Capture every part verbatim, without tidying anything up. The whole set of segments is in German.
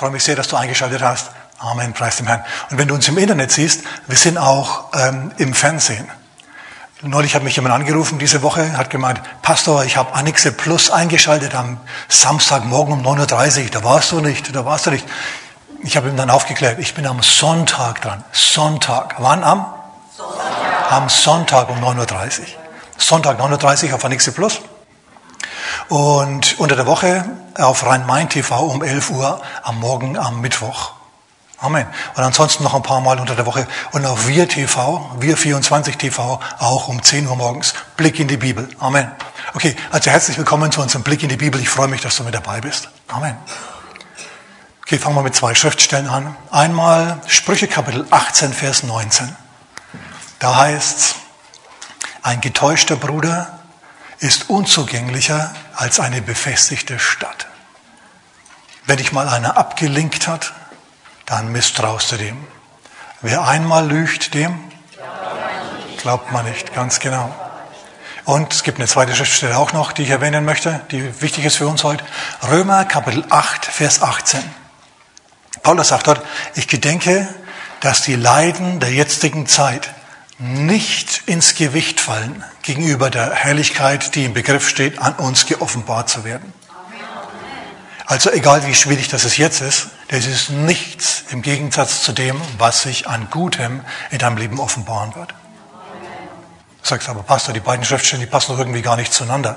freue mich sehr, dass du eingeschaltet hast. Amen, preis dem Herrn. Und wenn du uns im Internet siehst, wir sind auch ähm, im Fernsehen. Neulich hat mich jemand angerufen diese Woche, hat gemeint, Pastor, ich habe Anixe Plus eingeschaltet am Samstagmorgen um neun Uhr dreißig. Da warst du nicht, da warst du nicht. Ich habe ihm dann aufgeklärt, ich bin am Sonntag dran. Sonntag. Wann am? Sonntag. Am Sonntag um neun Uhr dreißig. Sonntag neun Uhr dreißig auf Anixe Plus. Und unter der Woche auf Rhein-Main T V um elf Uhr am Morgen am Mittwoch. Amen. Und ansonsten noch ein paar Mal unter der Woche. Und auf Wir T V, Wir vierundzwanzig T V, auch um zehn Uhr morgens. Blick in die Bibel. Amen. Okay, also herzlich willkommen zu unserem Blick in die Bibel. Ich freue mich, dass du mit dabei bist. Amen. Okay, fangen wir mit zwei Schriftstellen an. Einmal Sprüche Kapitel achtzehn, Vers neunzehn. Da heißt's, ein getäuschter Bruder ist unzugänglicher als eine befestigte Stadt. Wenn dich mal einer abgelinkt hat, dann misstraust du dem. Wer einmal lügt, dem glaubt man nicht, ganz genau. Und es gibt eine zweite Schriftstelle auch noch, die ich erwähnen möchte, die wichtig ist für uns heute. Römer Kapitel acht, Vers achtzehn. Paulus sagt dort, ich gedenke, dass die Leiden der jetzigen Zeit nicht ins Gewicht fallen gegenüber der Herrlichkeit, die im Begriff steht, an uns geoffenbart zu werden. Also egal wie schwierig das es jetzt ist, das ist nichts im Gegensatz zu dem, was sich an Gutem in deinem Leben offenbaren wird. Du sagst aber, Pastor, die beiden Schriftstellen, die passen doch irgendwie gar nicht zueinander.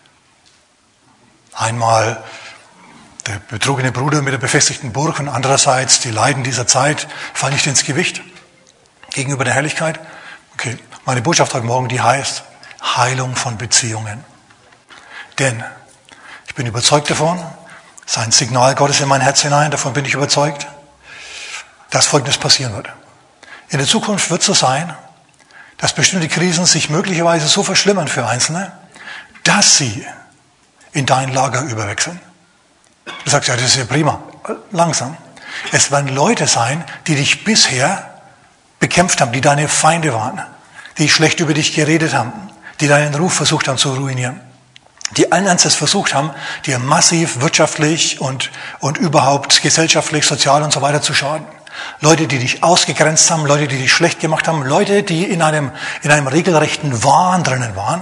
Einmal der betrogene Bruder mit der befestigten Burg und andererseits die Leiden dieser Zeit fallen nicht ins Gewicht gegenüber der Herrlichkeit. Okay, meine Botschaft heute Morgen, die heißt Heilung von Beziehungen. Denn ich bin überzeugt davon, es ist ein Signal Gottes in mein Herz hinein, davon bin ich überzeugt, dass Folgendes passieren wird. In der Zukunft wird es so sein, dass bestimmte Krisen sich möglicherweise so verschlimmern für Einzelne, dass sie in dein Lager überwechseln. Du sagst, ja, das ist ja prima. Langsam. Es werden Leute sein, die dich bisher bekämpft haben, die deine Feinde waren, die schlecht über dich geredet haben, die deinen Ruf versucht haben zu ruinieren, die allen Ernstes versucht haben, dir massiv wirtschaftlich und, und überhaupt gesellschaftlich, sozial und so weiter zu schaden. Leute, die dich ausgegrenzt haben, Leute, die dich schlecht gemacht haben, Leute, die in einem, in einem regelrechten Wahn drinnen waren,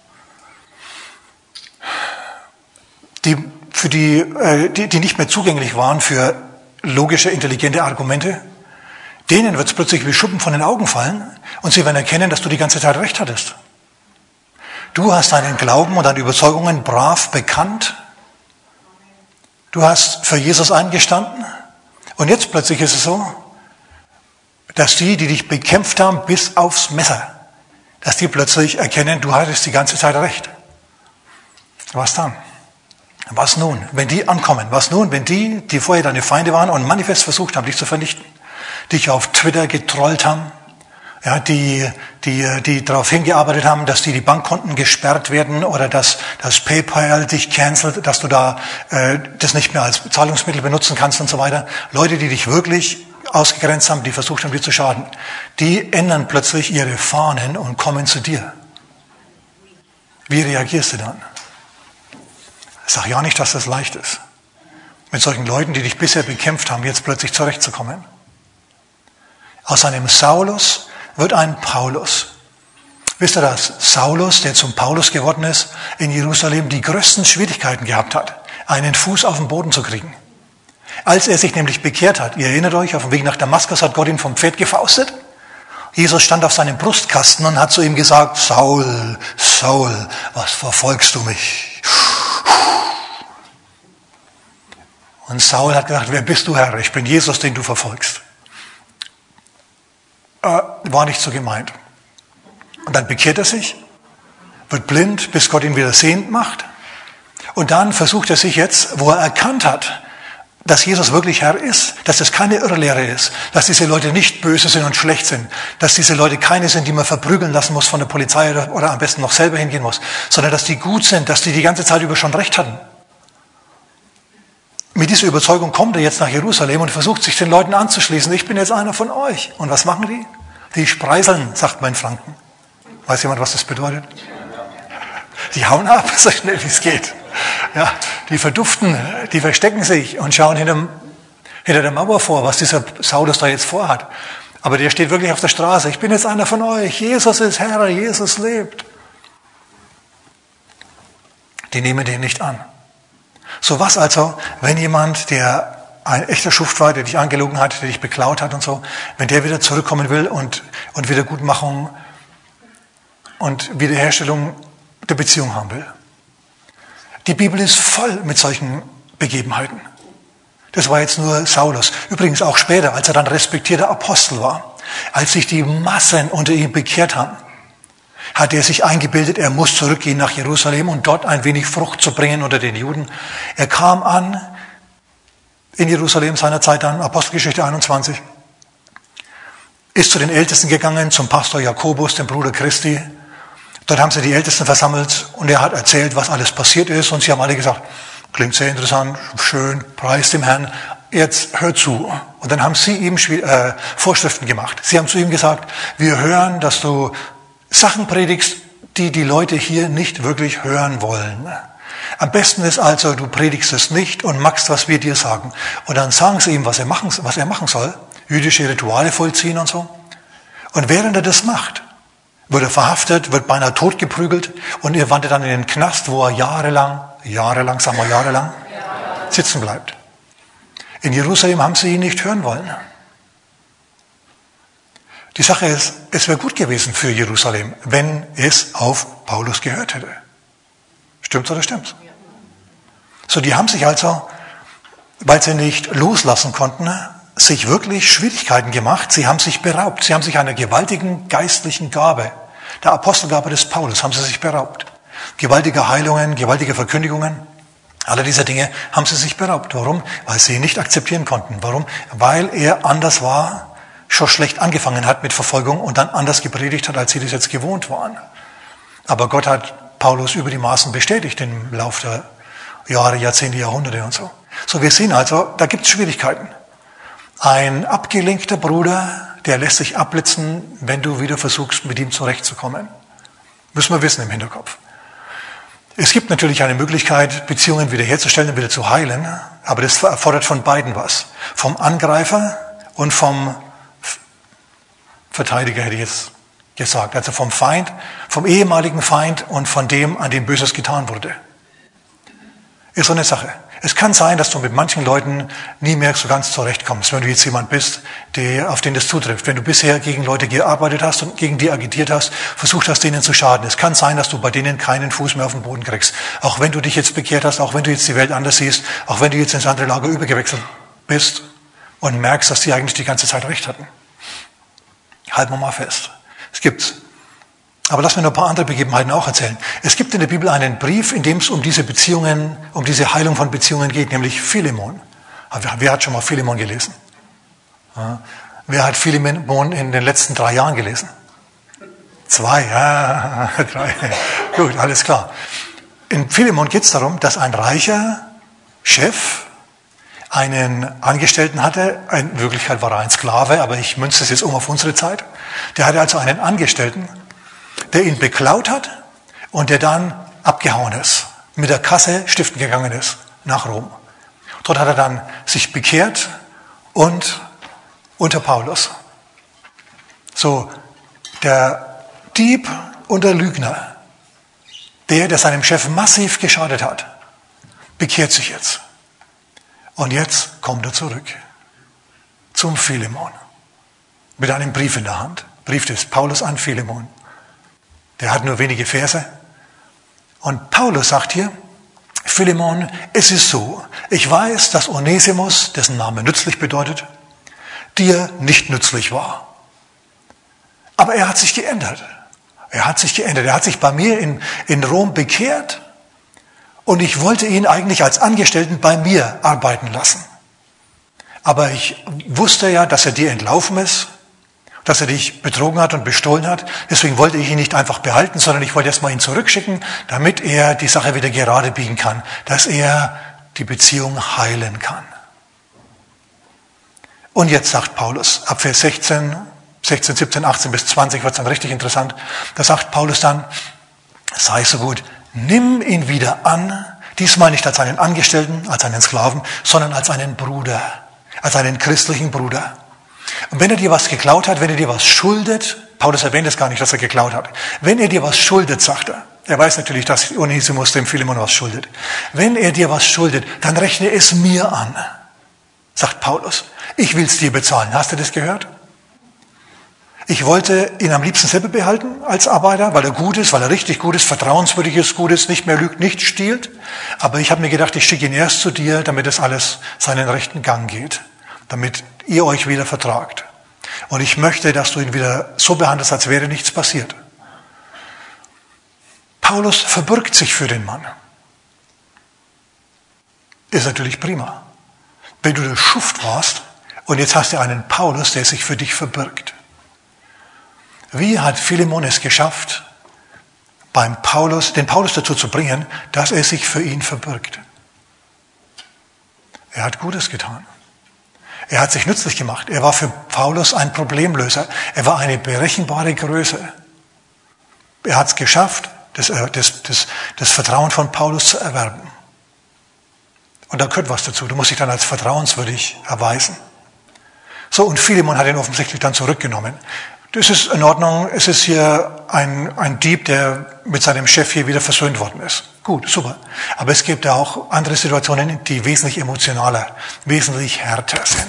die, für die, äh, die, die nicht mehr zugänglich waren für logische, intelligente Argumente. Denen wird es plötzlich wie Schuppen von den Augen fallen und sie werden erkennen, dass du die ganze Zeit recht hattest. Du hast deinen Glauben und deine Überzeugungen brav bekannt. Du hast für Jesus eingestanden. Und jetzt plötzlich ist es so, dass die, die dich bekämpft haben bis aufs Messer, dass die plötzlich erkennen, du hattest die ganze Zeit recht. Was dann? Was nun, wenn die ankommen? Was nun, wenn die, die vorher deine Feinde waren und manifest versucht haben, dich zu vernichten, dich auf Twitter getrollt haben, ja, die, die, die darauf hingearbeitet haben, dass die, die Bankkonten gesperrt werden oder dass das PayPal dich cancelt, dass du da äh, das nicht mehr als Zahlungsmittel benutzen kannst und so weiter. Leute, die dich wirklich ausgegrenzt haben, die versucht haben, dir zu schaden, die ändern plötzlich ihre Fahnen und kommen zu dir. Wie reagierst du dann? Ich sage ja nicht, dass das leicht ist, mit solchen Leuten, die dich bisher bekämpft haben, jetzt plötzlich zurechtzukommen. Aus einem Saulus wird ein Paulus. Wisst ihr, dass Saulus, der zum Paulus geworden ist, in Jerusalem die größten Schwierigkeiten gehabt hat, einen Fuß auf den Boden zu kriegen? Als er sich nämlich bekehrt hat, ihr erinnert euch, auf dem Weg nach Damaskus hat Gott ihn vom Pferd gefaustet. Jesus stand auf seinem Brustkasten und hat zu ihm gesagt, Saul, Saul, was verfolgst du mich? Und Saul hat gesagt, wer bist du, Herr? Ich bin Jesus, den du verfolgst. Äh, war nicht so gemeint. Und dann bekehrt er sich, wird blind, bis Gott ihn wieder sehend macht. Und dann versucht er sich jetzt, wo er erkannt hat, dass Jesus wirklich Herr ist, dass das keine Irrlehre ist, dass diese Leute nicht böse sind und schlecht sind, dass diese Leute keine sind, die man verprügeln lassen muss von der Polizei oder, oder am besten noch selber hingehen muss, sondern dass die gut sind, dass die die ganze Zeit über schon recht hatten. Mit dieser Überzeugung kommt er jetzt nach Jerusalem und versucht sich den Leuten anzuschließen. Ich bin jetzt einer von euch. Und was machen die? Die spreiseln, sagt man in Franken. Weiß jemand, was das bedeutet? Die hauen ab, so schnell wie es geht. Ja, die verduften, die verstecken sich und schauen hinterm, hinter der Mauer vor, was dieser Saulus da jetzt vorhat. Aber der steht wirklich auf der Straße. Ich bin jetzt einer von euch. Jesus ist Herr, Jesus lebt. Die nehmen den nicht an. So was also, wenn jemand, der ein echter Schuft war, der dich angelogen hat, der dich beklaut hat und so, wenn der wieder zurückkommen will und, und Wiedergutmachung und Wiederherstellung der Beziehung haben will. Die Bibel ist voll mit solchen Begebenheiten. Das war jetzt nur Saulus. Übrigens auch später, als er dann respektierter Apostel war, als sich die Massen unter ihm bekehrt haben, hat er sich eingebildet, er muss zurückgehen nach Jerusalem und dort ein wenig Frucht zu bringen unter den Juden. Er kam an in Jerusalem seinerzeit dann, Apostelgeschichte einundzwanzig, ist zu den Ältesten gegangen, zum Pastor Jakobus, dem Bruder Christi. Dort haben sie die Ältesten versammelt und er hat erzählt, was alles passiert ist und sie haben alle gesagt, klingt sehr interessant, schön, preis dem Herrn, jetzt hör zu. Und dann haben sie ihm äh, Vorschriften gemacht. Sie haben zu ihm gesagt, wir hören, dass du Sachen predigst, die die Leute hier nicht wirklich hören wollen. Am besten ist also, du predigst es nicht und machst, was wir dir sagen. Und dann sagen sie ihm, was er machen, was er machen soll, jüdische Rituale vollziehen und so. Und während er das macht, wird er verhaftet, wird beinahe totgeprügelt und er wandert dann in den Knast, wo er jahrelang, jahrelang, sagen wir jahrelang, sitzen bleibt. In Jerusalem haben sie ihn nicht hören wollen. Die Sache ist, es wäre gut gewesen für Jerusalem, wenn es auf Paulus gehört hätte. Stimmt's oder stimmt's? So, die haben sich also, weil sie nicht loslassen konnten, sich wirklich Schwierigkeiten gemacht. Sie haben sich beraubt. Sie haben sich einer gewaltigen geistlichen Gabe, der Apostelgabe des Paulus, haben sie sich beraubt. Gewaltige Heilungen, gewaltige Verkündigungen, alle diese Dinge haben sie sich beraubt. Warum? Weil sie ihn nicht akzeptieren konnten. Warum? Weil er anders war, schon schlecht angefangen hat mit Verfolgung und dann anders gepredigt hat, als sie das jetzt gewohnt waren. Aber Gott hat Paulus über die Maßen bestätigt im Laufe der Jahre, Jahrzehnte, Jahrhunderte und so. So, wir sehen also, da gibt es Schwierigkeiten. Ein abgelenkter Bruder, der lässt sich abblitzen, wenn du wieder versuchst, mit ihm zurechtzukommen. Müssen wir wissen im Hinterkopf. Es gibt natürlich eine Möglichkeit, Beziehungen wiederherzustellen und wieder zu heilen, aber das erfordert von beiden was. Vom Angreifer und vom Verteidiger, hätte ich jetzt gesagt. Also vom Feind, vom ehemaligen Feind und von dem, an dem Böses getan wurde. Ist so eine Sache. Es kann sein, dass du mit manchen Leuten nie mehr so ganz zurechtkommst, wenn du jetzt jemand bist, der, auf den das zutrifft. Wenn du bisher gegen Leute gearbeitet hast und gegen die agitiert hast, versucht hast, denen zu schaden. Es kann sein, dass du bei denen keinen Fuß mehr auf den Boden kriegst. Auch wenn du dich jetzt bekehrt hast, auch wenn du jetzt die Welt anders siehst, auch wenn du jetzt ins andere Lager übergewechselt bist und merkst, dass die eigentlich die ganze Zeit recht hatten. Halten wir mal fest. Es gibt's. Aber lass mir noch ein paar andere Begebenheiten auch erzählen. Es gibt in der Bibel einen Brief, in dem es um diese Beziehungen, um diese Heilung von Beziehungen geht, nämlich Philemon. Wer hat schon mal Philemon gelesen? Ja. Wer hat Philemon in den letzten drei Jahren gelesen? Zwei, ja, drei. Gut, alles klar. In Philemon geht es darum, dass ein reicher Chef einen Angestellten hatte, in Wirklichkeit war er ein Sklave, aber ich münze es jetzt um auf unsere Zeit. Der hatte also einen Angestellten, der ihn beklaut hat und der dann abgehauen ist, mit der Kasse stiften gegangen ist nach Rom. Dort hat er dann sich bekehrt und unter Paulus. So, der Dieb und der Lügner, der, der seinem Chef massiv geschadet hat, bekehrt sich jetzt. Und jetzt kommt er zurück zum Philemon mit einem Brief in der Hand. Brief des Paulus an Philemon. Der hat nur wenige Verse. Und Paulus sagt hier, Philemon, es ist so, ich weiß, dass Onesimus, dessen Name nützlich bedeutet, dir nicht nützlich war. Aber er hat sich geändert. Er hat sich geändert. Er hat sich bei mir in, in Rom bekehrt und ich wollte ihn eigentlich als Angestellten bei mir arbeiten lassen. Aber ich wusste ja, dass er dir entlaufen ist, dass er dich betrogen hat und bestohlen hat. Deswegen wollte ich ihn nicht einfach behalten, sondern ich wollte erstmal ihn zurückschicken, damit er die Sache wieder gerade biegen kann, dass er die Beziehung heilen kann. Und jetzt sagt Paulus, ab Vers sechzehn, sechzehn, siebzehn, achtzehn bis zwanzig wird es dann richtig interessant, da sagt Paulus dann, sei so gut, nimm ihn wieder an, diesmal nicht als einen Angestellten, als einen Sklaven, sondern als einen Bruder, als einen christlichen Bruder. Und wenn er dir was geklaut hat, wenn er dir was schuldet, Paulus erwähnt es gar nicht, dass er geklaut hat. Wenn er dir was schuldet, sagt er, er weiß natürlich, dass Onesimus dem Philemon was schuldet. Wenn er dir was schuldet, dann rechne es mir an, sagt Paulus. Ich will es dir bezahlen. Hast du das gehört? Ich wollte ihn am liebsten selber behalten als Arbeiter, weil er gut ist, weil er richtig gut ist, vertrauenswürdig ist, gut ist, nicht mehr lügt, nicht stiehlt. Aber ich habe mir gedacht, ich schicke ihn erst zu dir, damit das alles seinen rechten Gang geht, damit ihr euch wieder vertragt. Und ich möchte, dass du ihn wieder so behandelst, als wäre nichts passiert. Paulus verbürgt sich für den Mann. Ist natürlich prima. Wenn du der Schuft warst und jetzt hast du einen Paulus, der sich für dich verbirgt. Wie hat Philemon es geschafft, beim Paulus, den Paulus dazu zu bringen, dass er sich für ihn verbirgt? Er hat Gutes getan. Er hat sich nützlich gemacht. Er war für Paulus ein Problemlöser. Er war eine berechenbare Größe. Er hat es geschafft, das, das, das, das Vertrauen von Paulus zu erwerben. Und da gehört was dazu. Du musst dich dann als vertrauenswürdig erweisen. So, und Philemon hat ihn offensichtlich dann zurückgenommen. Das ist in Ordnung. Es ist hier ein, ein Dieb, der mit seinem Chef hier wieder versöhnt worden ist. Gut, super. Aber es gibt auch andere Situationen, die wesentlich emotionaler, wesentlich härter sind.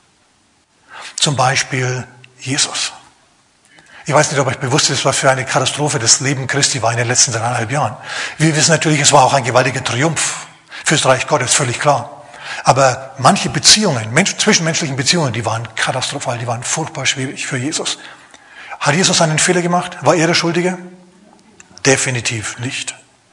Zum Beispiel Jesus. Ich weiß nicht, ob euch bewusst ist, was für eine Katastrophe das Leben Christi war in den letzten dreieinhalb Jahren. Wir wissen natürlich, es war auch ein gewaltiger Triumph fürs Reich Gottes, völlig klar. Aber manche Beziehungen, Mensch, zwischenmenschlichen Beziehungen, die waren katastrophal, die waren furchtbar schwierig für Jesus. Hat Jesus einen Fehler gemacht? War er der Schuldige? Definitiv nicht.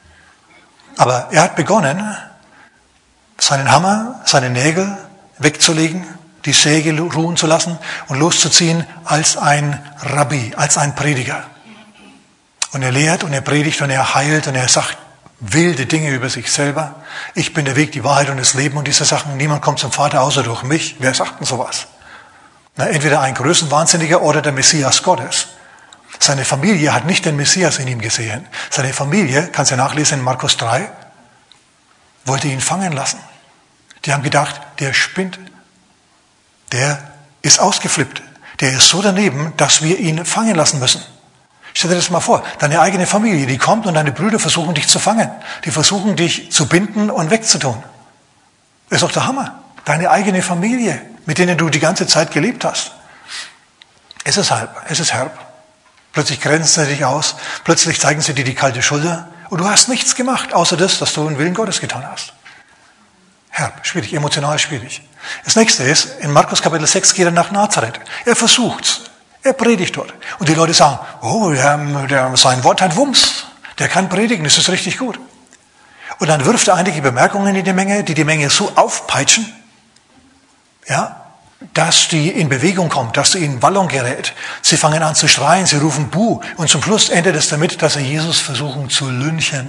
Aber er hat begonnen, seinen Hammer, seine Nägel wegzulegen, die Säge ruhen zu lassen und loszuziehen als ein Rabbi, als ein Prediger. Und er lehrt und er predigt und er heilt und er sagt wilde Dinge über sich selber. Ich bin der Weg, die Wahrheit und das Leben und diese Sachen. Niemand kommt zum Vater außer durch mich. Wer sagt denn sowas? Na, entweder ein Größenwahnsinniger oder der Messias Gottes. Seine Familie hat nicht den Messias in ihm gesehen. Seine Familie, kannst du nachlesen in Markus drei, wollte ihn fangen lassen. Die haben gedacht, der spinnt. Der ist ausgeflippt. Der ist so daneben, dass wir ihn fangen lassen müssen. Stell dir das mal vor. Deine eigene Familie, die kommt und deine Brüder versuchen dich zu fangen. Die versuchen dich zu binden und wegzutun. Das ist doch der Hammer. Deine eigene Familie, mit denen du die ganze Zeit gelebt hast. Es ist herb. Es ist herb. Plötzlich grenzen sie dich aus. Plötzlich zeigen sie dir die kalte Schulter. Und du hast nichts gemacht, außer das, dass du den Willen Gottes getan hast. Herb, schwierig, emotional schwierig. Das nächste ist, in Markus Kapitel sechs geht er nach Nazareth. Er versucht's. Er predigt dort. Und die Leute sagen, oh, der, der, sein Wort hat Wumms. Der kann predigen, das ist richtig gut. Und dann wirft er einige Bemerkungen in die Menge, die die Menge so aufpeitschen, ja, dass die in Bewegung kommt, dass sie in Wallung gerät. Sie fangen an zu schreien, sie rufen Buh. Und zum Schluss endet es damit, dass sie Jesus versuchen zu lynchen.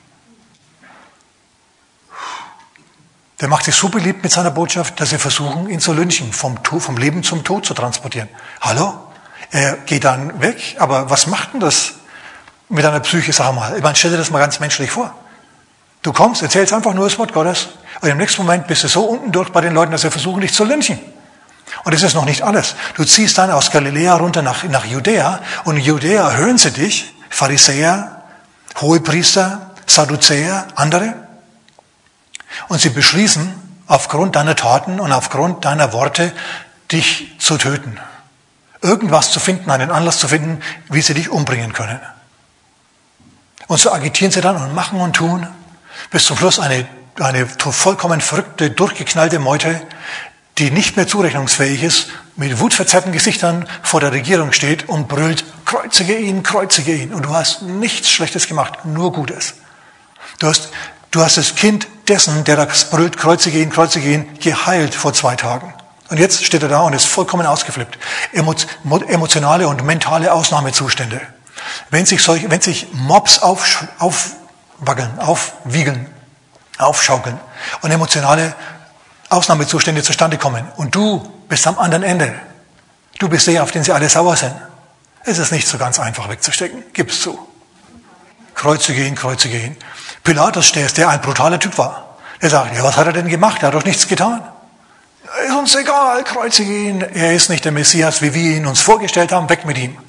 Der macht sich so beliebt mit seiner Botschaft, dass sie versuchen, ihn zu lynchen, vom, vom Leben zum Tod zu transportieren. Hallo? Er geht dann weg, aber was macht denn das mit deiner Psyche, sag mal? Ich meine, stell dir das mal ganz menschlich vor. Du kommst, erzählst einfach nur das Wort Gottes und im nächsten Moment bist du so unten durch bei den Leuten, dass sie versuchen, dich zu lynchen. Und das ist noch nicht alles. Du ziehst dann aus Galiläa runter nach, nach Judäa und in Judäa hören sie dich, Pharisäer, Hohepriester, Sadduzäer, andere. Und sie beschließen, aufgrund deiner Taten und aufgrund deiner Worte, dich zu töten. Irgendwas zu finden, einen Anlass zu finden, wie sie dich umbringen können. Und so agitieren sie dann und machen und tun, bis zum Schluss eine, eine vollkommen verrückte, durchgeknallte Meute, die nicht mehr zurechnungsfähig ist, mit wutverzerrten Gesichtern vor der Regierung steht und brüllt, kreuzige ihn, kreuzige ihn. Und du hast nichts Schlechtes gemacht, nur Gutes. Du hast, du hast das Kind dessen, der da brüllt, kreuzige ihn, kreuzige ihn, geheilt vor zwei Tagen. Und jetzt steht er da und ist vollkommen ausgeflippt. Emotionale und mentale Ausnahmezustände. Wenn sich, solch, wenn sich Mobs auf, aufwackeln, aufwiegeln, aufschaukeln und emotionale Ausnahmezustände zustande kommen und du bist am anderen Ende, du bist der, auf den sie alle sauer sind, es ist nicht so ganz einfach wegzustecken, gib's zu. Kreuzige ihn, kreuzige ihn. Pilatus, der, der ein brutaler Typ war, der sagt, ja, was hat er denn gemacht? Er hat doch nichts getan. Er ist uns egal, kreuzige ihn. Er ist nicht der Messias, wie wir ihn uns vorgestellt haben, weg mit ihm.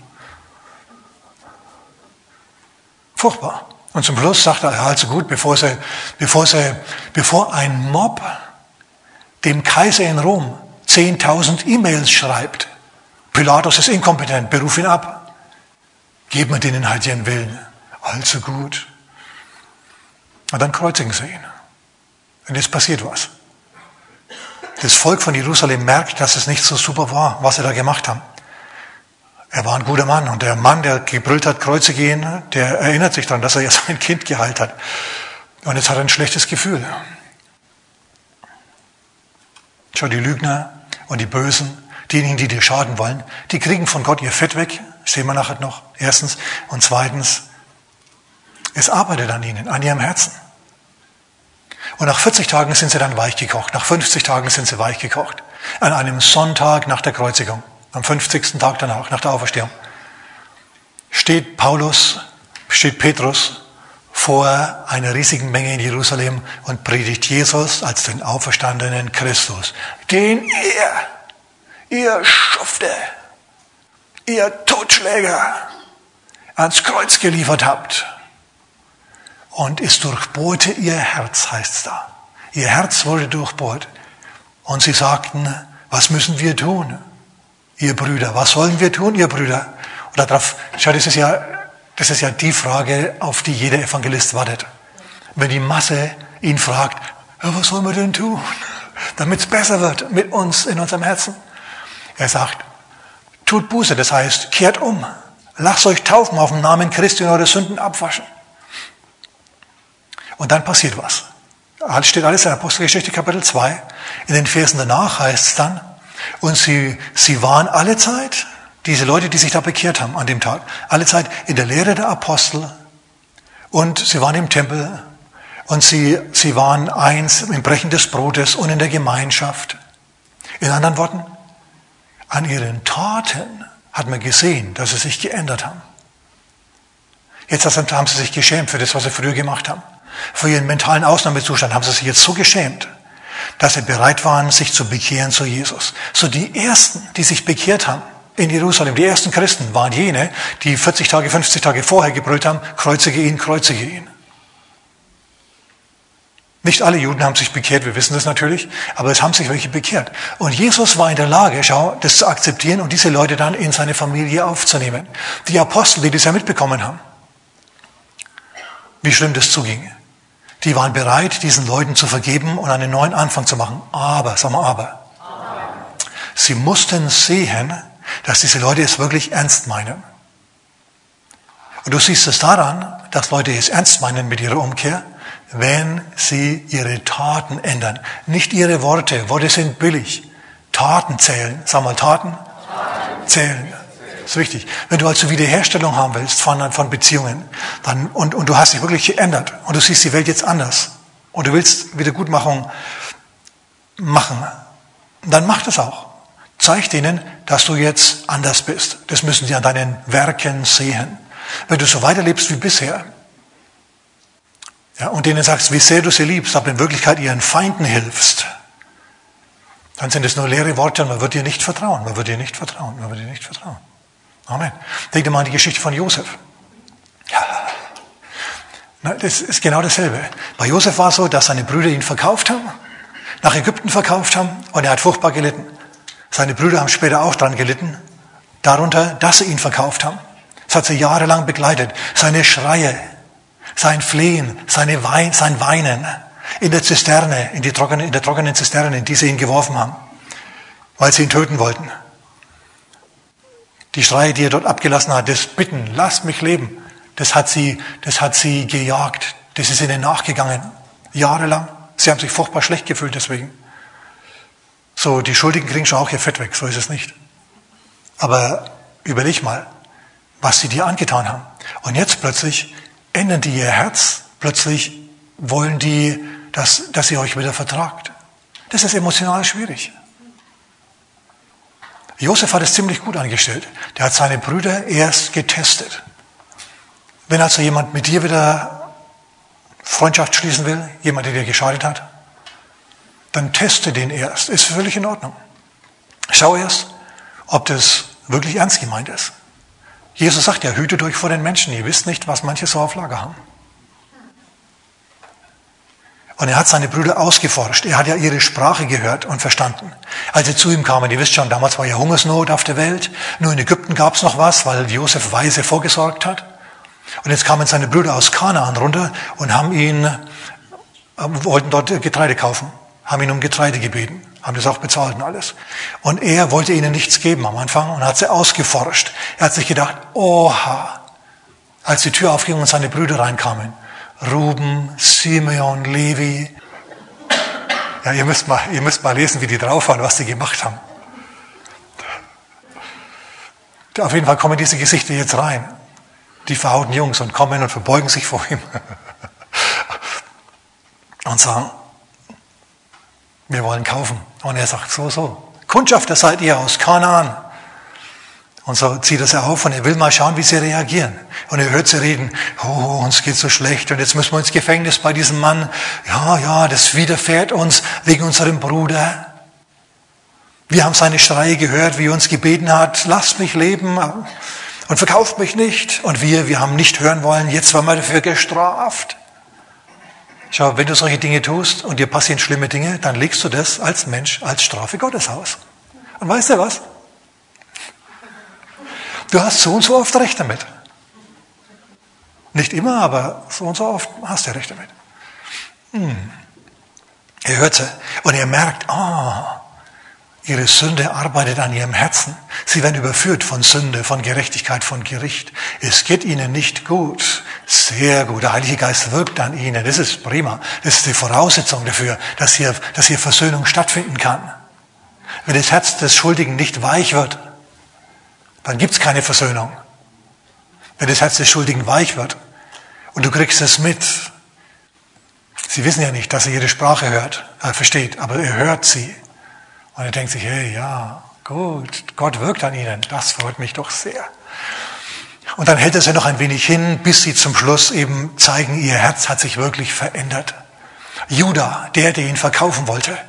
Furchtbar. Und zum Schluss sagt er, also gut, bevor, sie, bevor, sie, bevor ein Mob dem Kaiser in Rom zehntausend E-Mails schreibt, Pilatus ist inkompetent, beruf ihn ab, geben wir denen halt ihren Willen. Also gut. Und dann kreuzigen sie ihn. Und jetzt passiert was. Das Volk von Jerusalem merkt, dass es nicht so super war, was sie da gemacht haben. Er war ein guter Mann und der Mann, der gebrüllt hat, kreuzige ihn, der erinnert sich daran, dass er ja sein Kind geheilt hat. Und jetzt hat er ein schlechtes Gefühl. Schau, die Lügner und die Bösen, diejenigen, die dir schaden wollen, die kriegen von Gott ihr Fett weg, das sehen wir nachher noch, erstens. Und zweitens, es arbeitet an ihnen, an ihrem Herzen. Und nach vierzig Tagen sind sie dann weichgekocht, nach fünfzig Tagen sind sie weichgekocht. An einem Sonntag nach der Kreuzigung. Am fünfzigsten Tag danach, nach der Auferstehung, steht Paulus, steht Petrus vor einer riesigen Menge in Jerusalem und predigt Jesus als den auferstandenen Christus, den ihr, ihr Schufte, ihr Totschläger ans Kreuz geliefert habt. Und es durchbohrte ihr Herz, heißt es da. Ihr Herz wurde durchbohrt. Und sie sagten, was müssen wir tun? Ihr Brüder, was sollen wir tun, ihr Brüder? Und darauf, schau, das ist ja, das ist ja die Frage, auf die jeder Evangelist wartet. Wenn die Masse ihn fragt, ja, was sollen wir denn tun, damit es besser wird mit uns in unserem Herzen? Er sagt, tut Buße, das heißt, kehrt um. Lasst euch taufen auf den Namen Christi und eure Sünden abwaschen. Und dann passiert was. Das steht alles in Apostelgeschichte Kapitel zwei. In den Versen danach heißt es dann, und sie, sie waren alle Zeit, diese Leute, die sich da bekehrt haben an dem Tag, alle Zeit in der Lehre der Apostel und sie waren im Tempel und sie, sie waren eins im Brechen des Brotes und in der Gemeinschaft. In anderen Worten, an ihren Taten hat man gesehen, dass sie sich geändert haben. Jetzt haben sie sich geschämt für das, was sie früher gemacht haben. Für ihren mentalen Ausnahmezustand haben sie sich jetzt so geschämt, dass sie bereit waren, sich zu bekehren zu Jesus. So die Ersten, die sich bekehrt haben in Jerusalem, die ersten Christen, waren jene, die vierzig Tage, fünfzig Tage vorher gebrüllt haben, kreuzige ihn, kreuzige ihn. Nicht alle Juden haben sich bekehrt, wir wissen das natürlich, aber es haben sich welche bekehrt. Und Jesus war in der Lage, schau, das zu akzeptieren und diese Leute dann in seine Familie aufzunehmen. Die Apostel, die das ja mitbekommen haben, wie schlimm das zuging. Die waren bereit, diesen Leuten zu vergeben und einen neuen Anfang zu machen. Aber, sag mal aber. aber. Sie mussten sehen, dass diese Leute es wirklich ernst meinen. Und du siehst es daran, dass Leute es ernst meinen mit ihrer Umkehr, wenn sie ihre Taten ändern. Nicht ihre Worte. Worte sind billig. Taten zählen. Sag mal, Taten, Taten. zählen. Das ist wichtig. Wenn du also Wiederherstellung haben willst von, von Beziehungen dann, und, und du hast dich wirklich geändert und du siehst die Welt jetzt anders und du willst Wiedergutmachung machen, dann mach das auch. Zeig denen, dass du jetzt anders bist. Das müssen sie an deinen Werken sehen. Wenn du so weiterlebst wie bisher, ja, und denen sagst, wie sehr du sie liebst, aber in Wirklichkeit ihren Feinden hilfst, dann sind es nur leere Worte und man wird dir nicht vertrauen. Man wird dir nicht vertrauen. Man wird dir nicht vertrauen. Amen. Denk dir mal an die Geschichte von Josef. Ja. Das ist genau dasselbe. Bei Josef war es so, dass seine Brüder ihn verkauft haben, nach Ägypten verkauft haben und er hat furchtbar gelitten. Seine Brüder haben später auch daran gelitten, darunter, dass sie ihn verkauft haben. Das hat sie jahrelang begleitet. Seine Schreie, sein Flehen, seine Wein, sein Weinen in der Zisterne, in, die trockene, in der trockenen Zisterne, in die sie ihn geworfen haben, weil sie ihn töten wollten. Die Schreie, die er dort abgelassen hat, das Bitten, lasst mich leben, das hat sie, das hat sie gejagt. Das ist ihnen nachgegangen. Jahrelang. Sie haben sich furchtbar schlecht gefühlt deswegen. So, die Schuldigen kriegen schon auch ihr Fett weg, so ist es nicht. Aber überleg mal, was sie dir angetan haben. Und jetzt plötzlich ändern die ihr Herz, plötzlich wollen die, dass, dass ihr euch wieder vertragt. Das ist emotional schwierig. Josef hat es ziemlich gut angestellt. Der hat seine Brüder erst getestet. Wenn also jemand mit dir wieder Freundschaft schließen will, jemand, der dir geschadet hat, dann teste den erst. Ist völlig in Ordnung. Schau erst, ob das wirklich ernst gemeint ist. Jesus sagt ja, hütet euch vor den Menschen. Ihr wisst nicht, was manche so auf Lager haben. Und er hat seine Brüder ausgeforscht. Er hat ja ihre Sprache gehört und verstanden. Als sie zu ihm kamen, ihr wisst schon, damals war ja Hungersnot auf der Welt. Nur in Ägypten gab es noch was, weil Josef weise vorgesorgt hat. Und jetzt kamen seine Brüder aus Kanaan runter und haben ihn, wollten dort Getreide kaufen, haben ihn um Getreide gebeten, haben das auch bezahlt und alles. Und er wollte ihnen nichts geben am Anfang und hat sie ausgeforscht. Er hat sich gedacht, oha, als die Tür aufging und seine Brüder reinkamen, Ruben, Simeon, Levi. Ja, ihr müsst mal, ihr müsst mal lesen, wie die drauf waren, was sie gemacht haben. Auf jeden Fall kommen diese Gesichter jetzt rein. Die verhauten Jungs und kommen und verbeugen sich vor ihm. Und sagen, wir wollen kaufen. Und er sagt, so, so. Kundschafter seid ihr aus Kanaan. Und so zieht er sie auf und er will mal schauen, wie sie reagieren. Und er hört sie reden, oh, uns geht so schlecht und jetzt müssen wir ins Gefängnis bei diesem Mann. Ja, ja, das widerfährt uns wegen unserem Bruder. Wir haben seine Schreie gehört, wie er uns gebeten hat, lasst mich leben und verkauft mich nicht. Und wir, wir haben nicht hören wollen, jetzt werden wir dafür gestraft. Schau, wenn du solche Dinge tust und dir passieren schlimme Dinge, dann legst du das als Mensch, als Strafe Gottes aus. Und weißt du was? Du hast so und so oft Recht damit. Nicht immer, aber so und so oft hast du Recht damit. Hm. Er hört sie und er merkt, ah, ihre Sünde arbeitet an ihrem Herzen. Sie werden überführt von Sünde, von Gerechtigkeit, von Gericht. Es geht ihnen nicht gut. Sehr gut. Der Heilige Geist wirkt an ihnen. Das ist prima. Das ist die Voraussetzung dafür, dass hier, dass hier Versöhnung stattfinden kann. Wenn das Herz des Schuldigen nicht weich wird, dann gibt es keine Versöhnung. Wenn das Herz des Schuldigen weich wird und du kriegst es mit, sie wissen ja nicht, dass er ihre Sprache hört, äh, versteht, aber er hört sie. Und er denkt sich, hey, ja, gut, Gott wirkt an ihnen, das freut mich doch sehr. Und dann hält er sie noch ein wenig hin, bis sie zum Schluss eben zeigen, ihr Herz hat sich wirklich verändert. Judah, der, der ihn verkaufen wollte,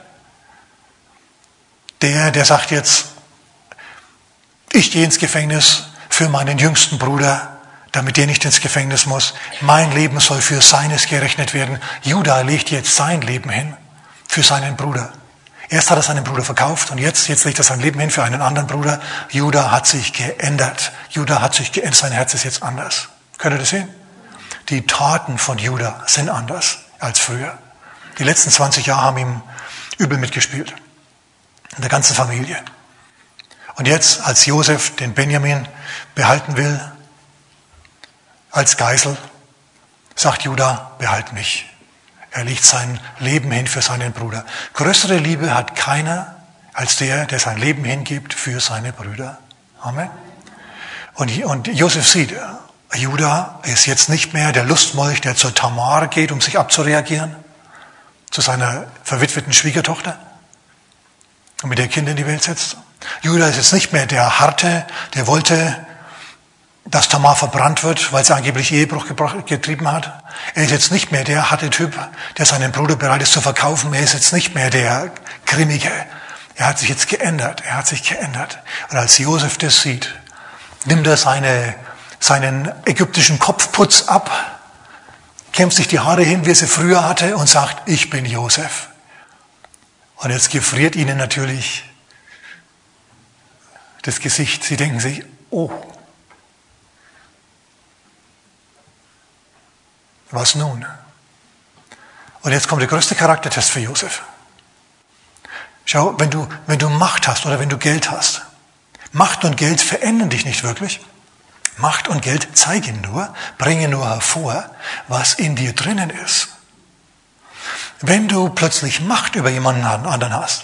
der, der sagt jetzt, ich gehe ins Gefängnis für meinen jüngsten Bruder, damit der nicht ins Gefängnis muss. Mein Leben soll für seines gerechnet werden. Judah legt jetzt sein Leben hin für seinen Bruder. Erst hat er seinen Bruder verkauft und jetzt, jetzt legt er sein Leben hin für einen anderen Bruder. Judah hat sich geändert. Judah hat sich geändert. Sein Herz ist jetzt anders. Könnt ihr das sehen? Die Taten von Judah sind anders als früher. Die letzten zwanzig Jahre haben ihm übel mitgespielt. In der ganzen Familie. Und jetzt, als Josef den Benjamin behalten will, als Geisel, sagt Judah, behalt mich. Er legt sein Leben hin für seinen Bruder. Größere Liebe hat keiner als der, der sein Leben hingibt für seine Brüder. Amen. Und, und Josef sieht, Judah ist jetzt nicht mehr der Lustmolch, der zur Tamar geht, um sich abzureagieren, zu seiner verwitweten Schwiegertochter und mit der Kinder in die Welt setzt. Judah ist jetzt nicht mehr der Harte, der wollte, dass Tamar verbrannt wird, weil sie angeblich Ehebruch getrieben hat. Er ist jetzt nicht mehr der harte Typ, der seinen Bruder bereit ist zu verkaufen. Er ist jetzt nicht mehr der Grimmige. Er hat sich jetzt geändert. Er hat sich geändert. Und als Josef das sieht, nimmt er seine, seinen ägyptischen Kopfputz ab, kämmt sich die Haare hin, wie er sie früher hatte, und sagt, ich bin Josef. Und jetzt gefriert ihnen natürlich das Gesicht. Sie denken sich, oh, was nun? Und jetzt kommt der größte Charaktertest für Josef. Schau, wenn du, wenn du Macht hast oder wenn du Geld hast, Macht und Geld verändern dich nicht wirklich. Macht und Geld zeigen nur, bringen nur hervor, was in dir drinnen ist. Wenn du plötzlich Macht über jemanden anderen hast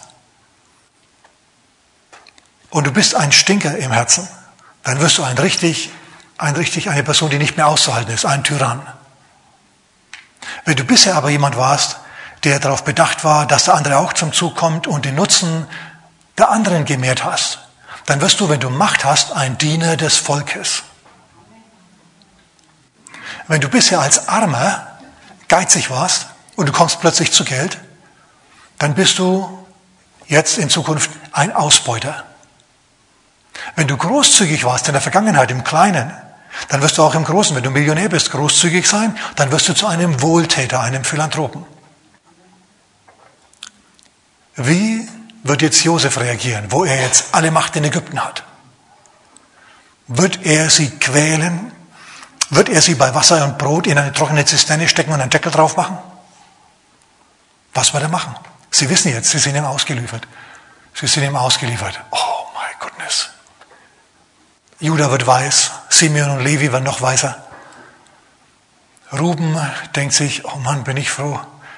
und du bist ein Stinker im Herzen, dann wirst du ein richtig, ein richtig eine Person, die nicht mehr auszuhalten ist, ein Tyrann. Wenn du bisher aber jemand warst, der darauf bedacht war, dass der andere auch zum Zug kommt und den Nutzen der anderen gemehrt hast, dann wirst du, wenn du Macht hast, ein Diener des Volkes. Wenn du bisher als Armer geizig warst und du kommst plötzlich zu Geld, dann bist du jetzt in Zukunft ein Ausbeuter. Wenn du großzügig warst in der Vergangenheit, im Kleinen, dann wirst du auch im Großen, wenn du Millionär bist, großzügig sein, dann wirst du zu einem Wohltäter, einem Philanthropen. Wie wird jetzt Josef reagieren, wo er jetzt alle Macht in Ägypten hat? Wird er sie quälen? Wird er sie bei Wasser und Brot in eine trockene Zisterne stecken und einen Deckel drauf machen? Was wird er machen? Sie wissen jetzt, sie sind ihm ausgeliefert. Sie sind ihm ausgeliefert. Oh my goodness. Judah wird weiß, Simeon und Levi werden noch weißer. Ruben denkt sich, oh Mann, bin ich froh,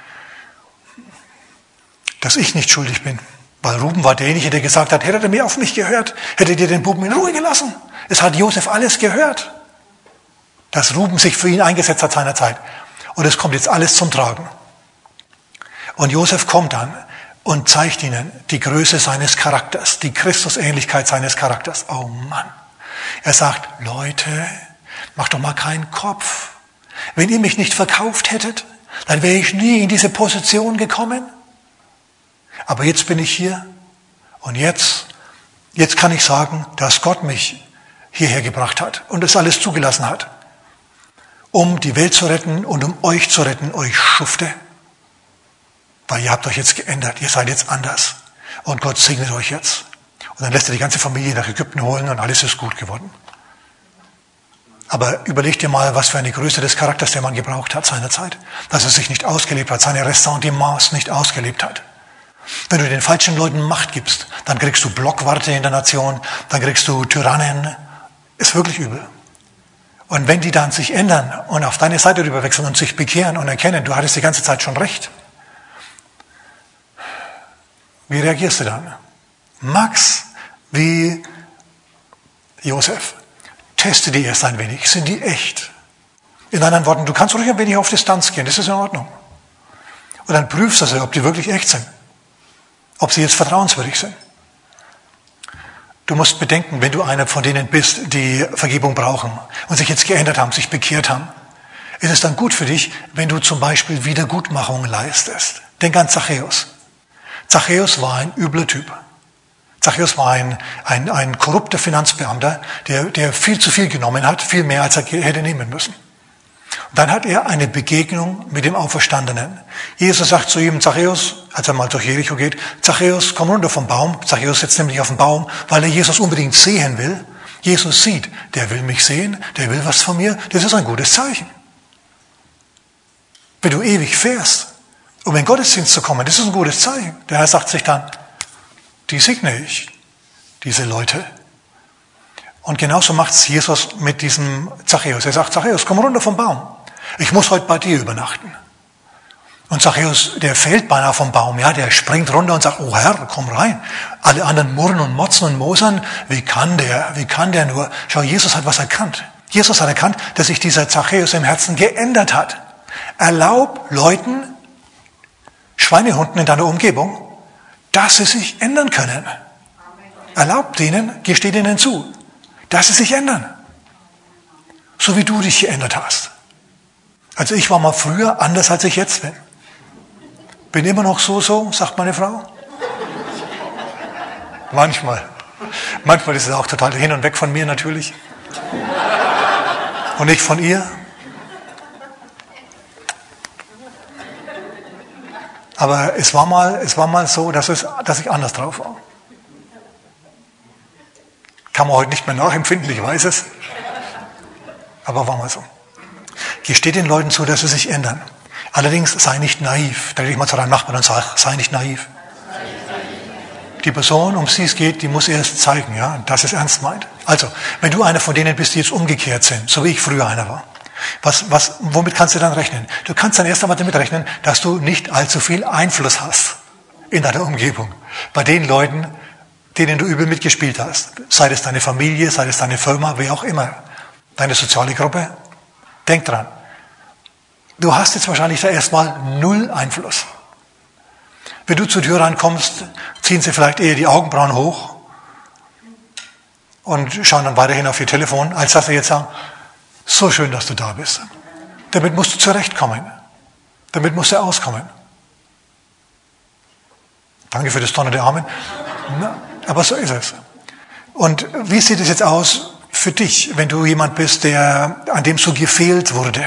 dass ich nicht schuldig bin. Weil Ruben war derjenige, der gesagt hat, hättet ihr mir auf mich gehört, hättet ihr den Buben in Ruhe gelassen. Es hat Josef alles gehört, dass Ruben sich für ihn eingesetzt hat seinerzeit. Und es kommt jetzt alles zum Tragen. Und Josef kommt dann und zeigt ihnen die Größe seines Charakters, die Christusähnlichkeit seines Charakters. Oh Mann. Er sagt, Leute, macht doch mal keinen Kopf. Wenn ihr mich nicht verkauft hättet, dann wäre ich nie in diese Position gekommen. Aber jetzt bin ich hier und jetzt, jetzt kann ich sagen, dass Gott mich hierher gebracht hat und es alles zugelassen hat, um die Welt zu retten und um euch zu retten, euch Schufte. Weil ihr habt euch jetzt geändert, ihr seid jetzt anders und Gott segnet euch jetzt. Und dann lässt er die ganze Familie nach Ägypten holen und alles ist gut geworden. Aber überleg dir mal, was für eine Größe des Charakters der Mann gebraucht hat seinerzeit. Dass er sich nicht ausgelebt hat, seine Ressentiments nicht ausgelebt hat. Wenn du den falschen Leuten Macht gibst, dann kriegst du Blockwarte in der Nation, dann kriegst du Tyrannen. Ist wirklich übel. Und wenn die dann sich ändern und auf deine Seite rüberwechseln und sich bekehren und erkennen, du hattest die ganze Zeit schon recht, wie reagierst du dann? Max, wie Josef, teste die erst ein wenig. Sind die echt? In anderen Worten, du kannst ruhig ein wenig auf Distanz gehen, das ist in Ordnung. Und dann prüfst du sie, ob die wirklich echt sind. Ob sie jetzt vertrauenswürdig sind. Du musst bedenken, wenn du einer von denen bist, die Vergebung brauchen und sich jetzt geändert haben, sich bekehrt haben, ist es dann gut für dich, wenn du zum Beispiel Wiedergutmachung leistest. Denk an Zachäus. Zachäus war ein übler Typ. Zachäus war ein, ein, ein korrupter Finanzbeamter, der, der viel zu viel genommen hat, viel mehr als er hätte nehmen müssen. Und dann hat er eine Begegnung mit dem Auferstandenen. Jesus sagt zu ihm, Zachäus, als er mal durch Jericho geht, Zachäus, komm runter vom Baum. Zachäus sitzt nämlich auf dem Baum, weil er Jesus unbedingt sehen will. Jesus sieht, der will mich sehen, der will was von mir. Das ist ein gutes Zeichen. Wenn du ewig fährst, um in den Gottesdienst zu kommen, das ist ein gutes Zeichen. Der Herr sagt sich dann, die segne ich, diese Leute. Und genauso macht es Jesus mit diesem Zachäus. Er sagt, Zachäus, komm runter vom Baum. Ich muss heute bei dir übernachten. Und Zachäus, der fällt beinahe vom Baum, ja, der springt runter und sagt, oh Herr, komm rein. Alle anderen murren und motzen und mosern. Wie kann der, wie kann der nur? Schau, Jesus hat was erkannt. Jesus hat erkannt, dass sich dieser Zachäus im Herzen geändert hat. Erlaub Leuten, Schweinehunden in deiner Umgebung, dass sie sich ändern können. Erlaub denen, gesteht ihnen zu, dass sie sich ändern. So wie du dich geändert hast. Also ich war mal früher anders, als ich jetzt bin. Bin immer noch so, so, sagt meine Frau. Manchmal. Manchmal ist es auch total hin und weg von mir natürlich. Und nicht von ihr. Aber es war mal, es war mal so, dass, es, dass ich anders drauf war. Kann man heute nicht mehr nachempfinden, ich weiß es. Aber war mal so. Gesteht den Leuten zu, dass sie sich ändern. Allerdings sei nicht naiv. Dreh dich mal zu deinem Nachbarn und sag, sei nicht naiv. Die Person, um die es geht, die muss erst zeigen, ja, dass es ernst meint. Also, wenn du einer von denen bist, die jetzt umgekehrt sind, so wie ich früher einer war, was, was, womit kannst du dann rechnen? Du kannst dann erst einmal damit rechnen, dass du nicht allzu viel Einfluss hast in deiner Umgebung. Bei den Leuten, denen du übel mitgespielt hast. Sei es deine Familie, sei es deine Firma, wer auch immer. Deine soziale Gruppe. Denk dran. Du hast jetzt wahrscheinlich da erstmal null Einfluss. Wenn du zur Tür reinkommst, ziehen sie vielleicht eher die Augenbrauen hoch und schauen dann weiterhin auf ihr Telefon, als dass sie jetzt sagen, so schön, dass du da bist. Damit musst du zurechtkommen. Damit musst du auskommen. Danke für das donnernde Amen. Na, aber so ist es. Und wie sieht es jetzt aus für dich, wenn du jemand bist, der, an dem so gefehlt wurde,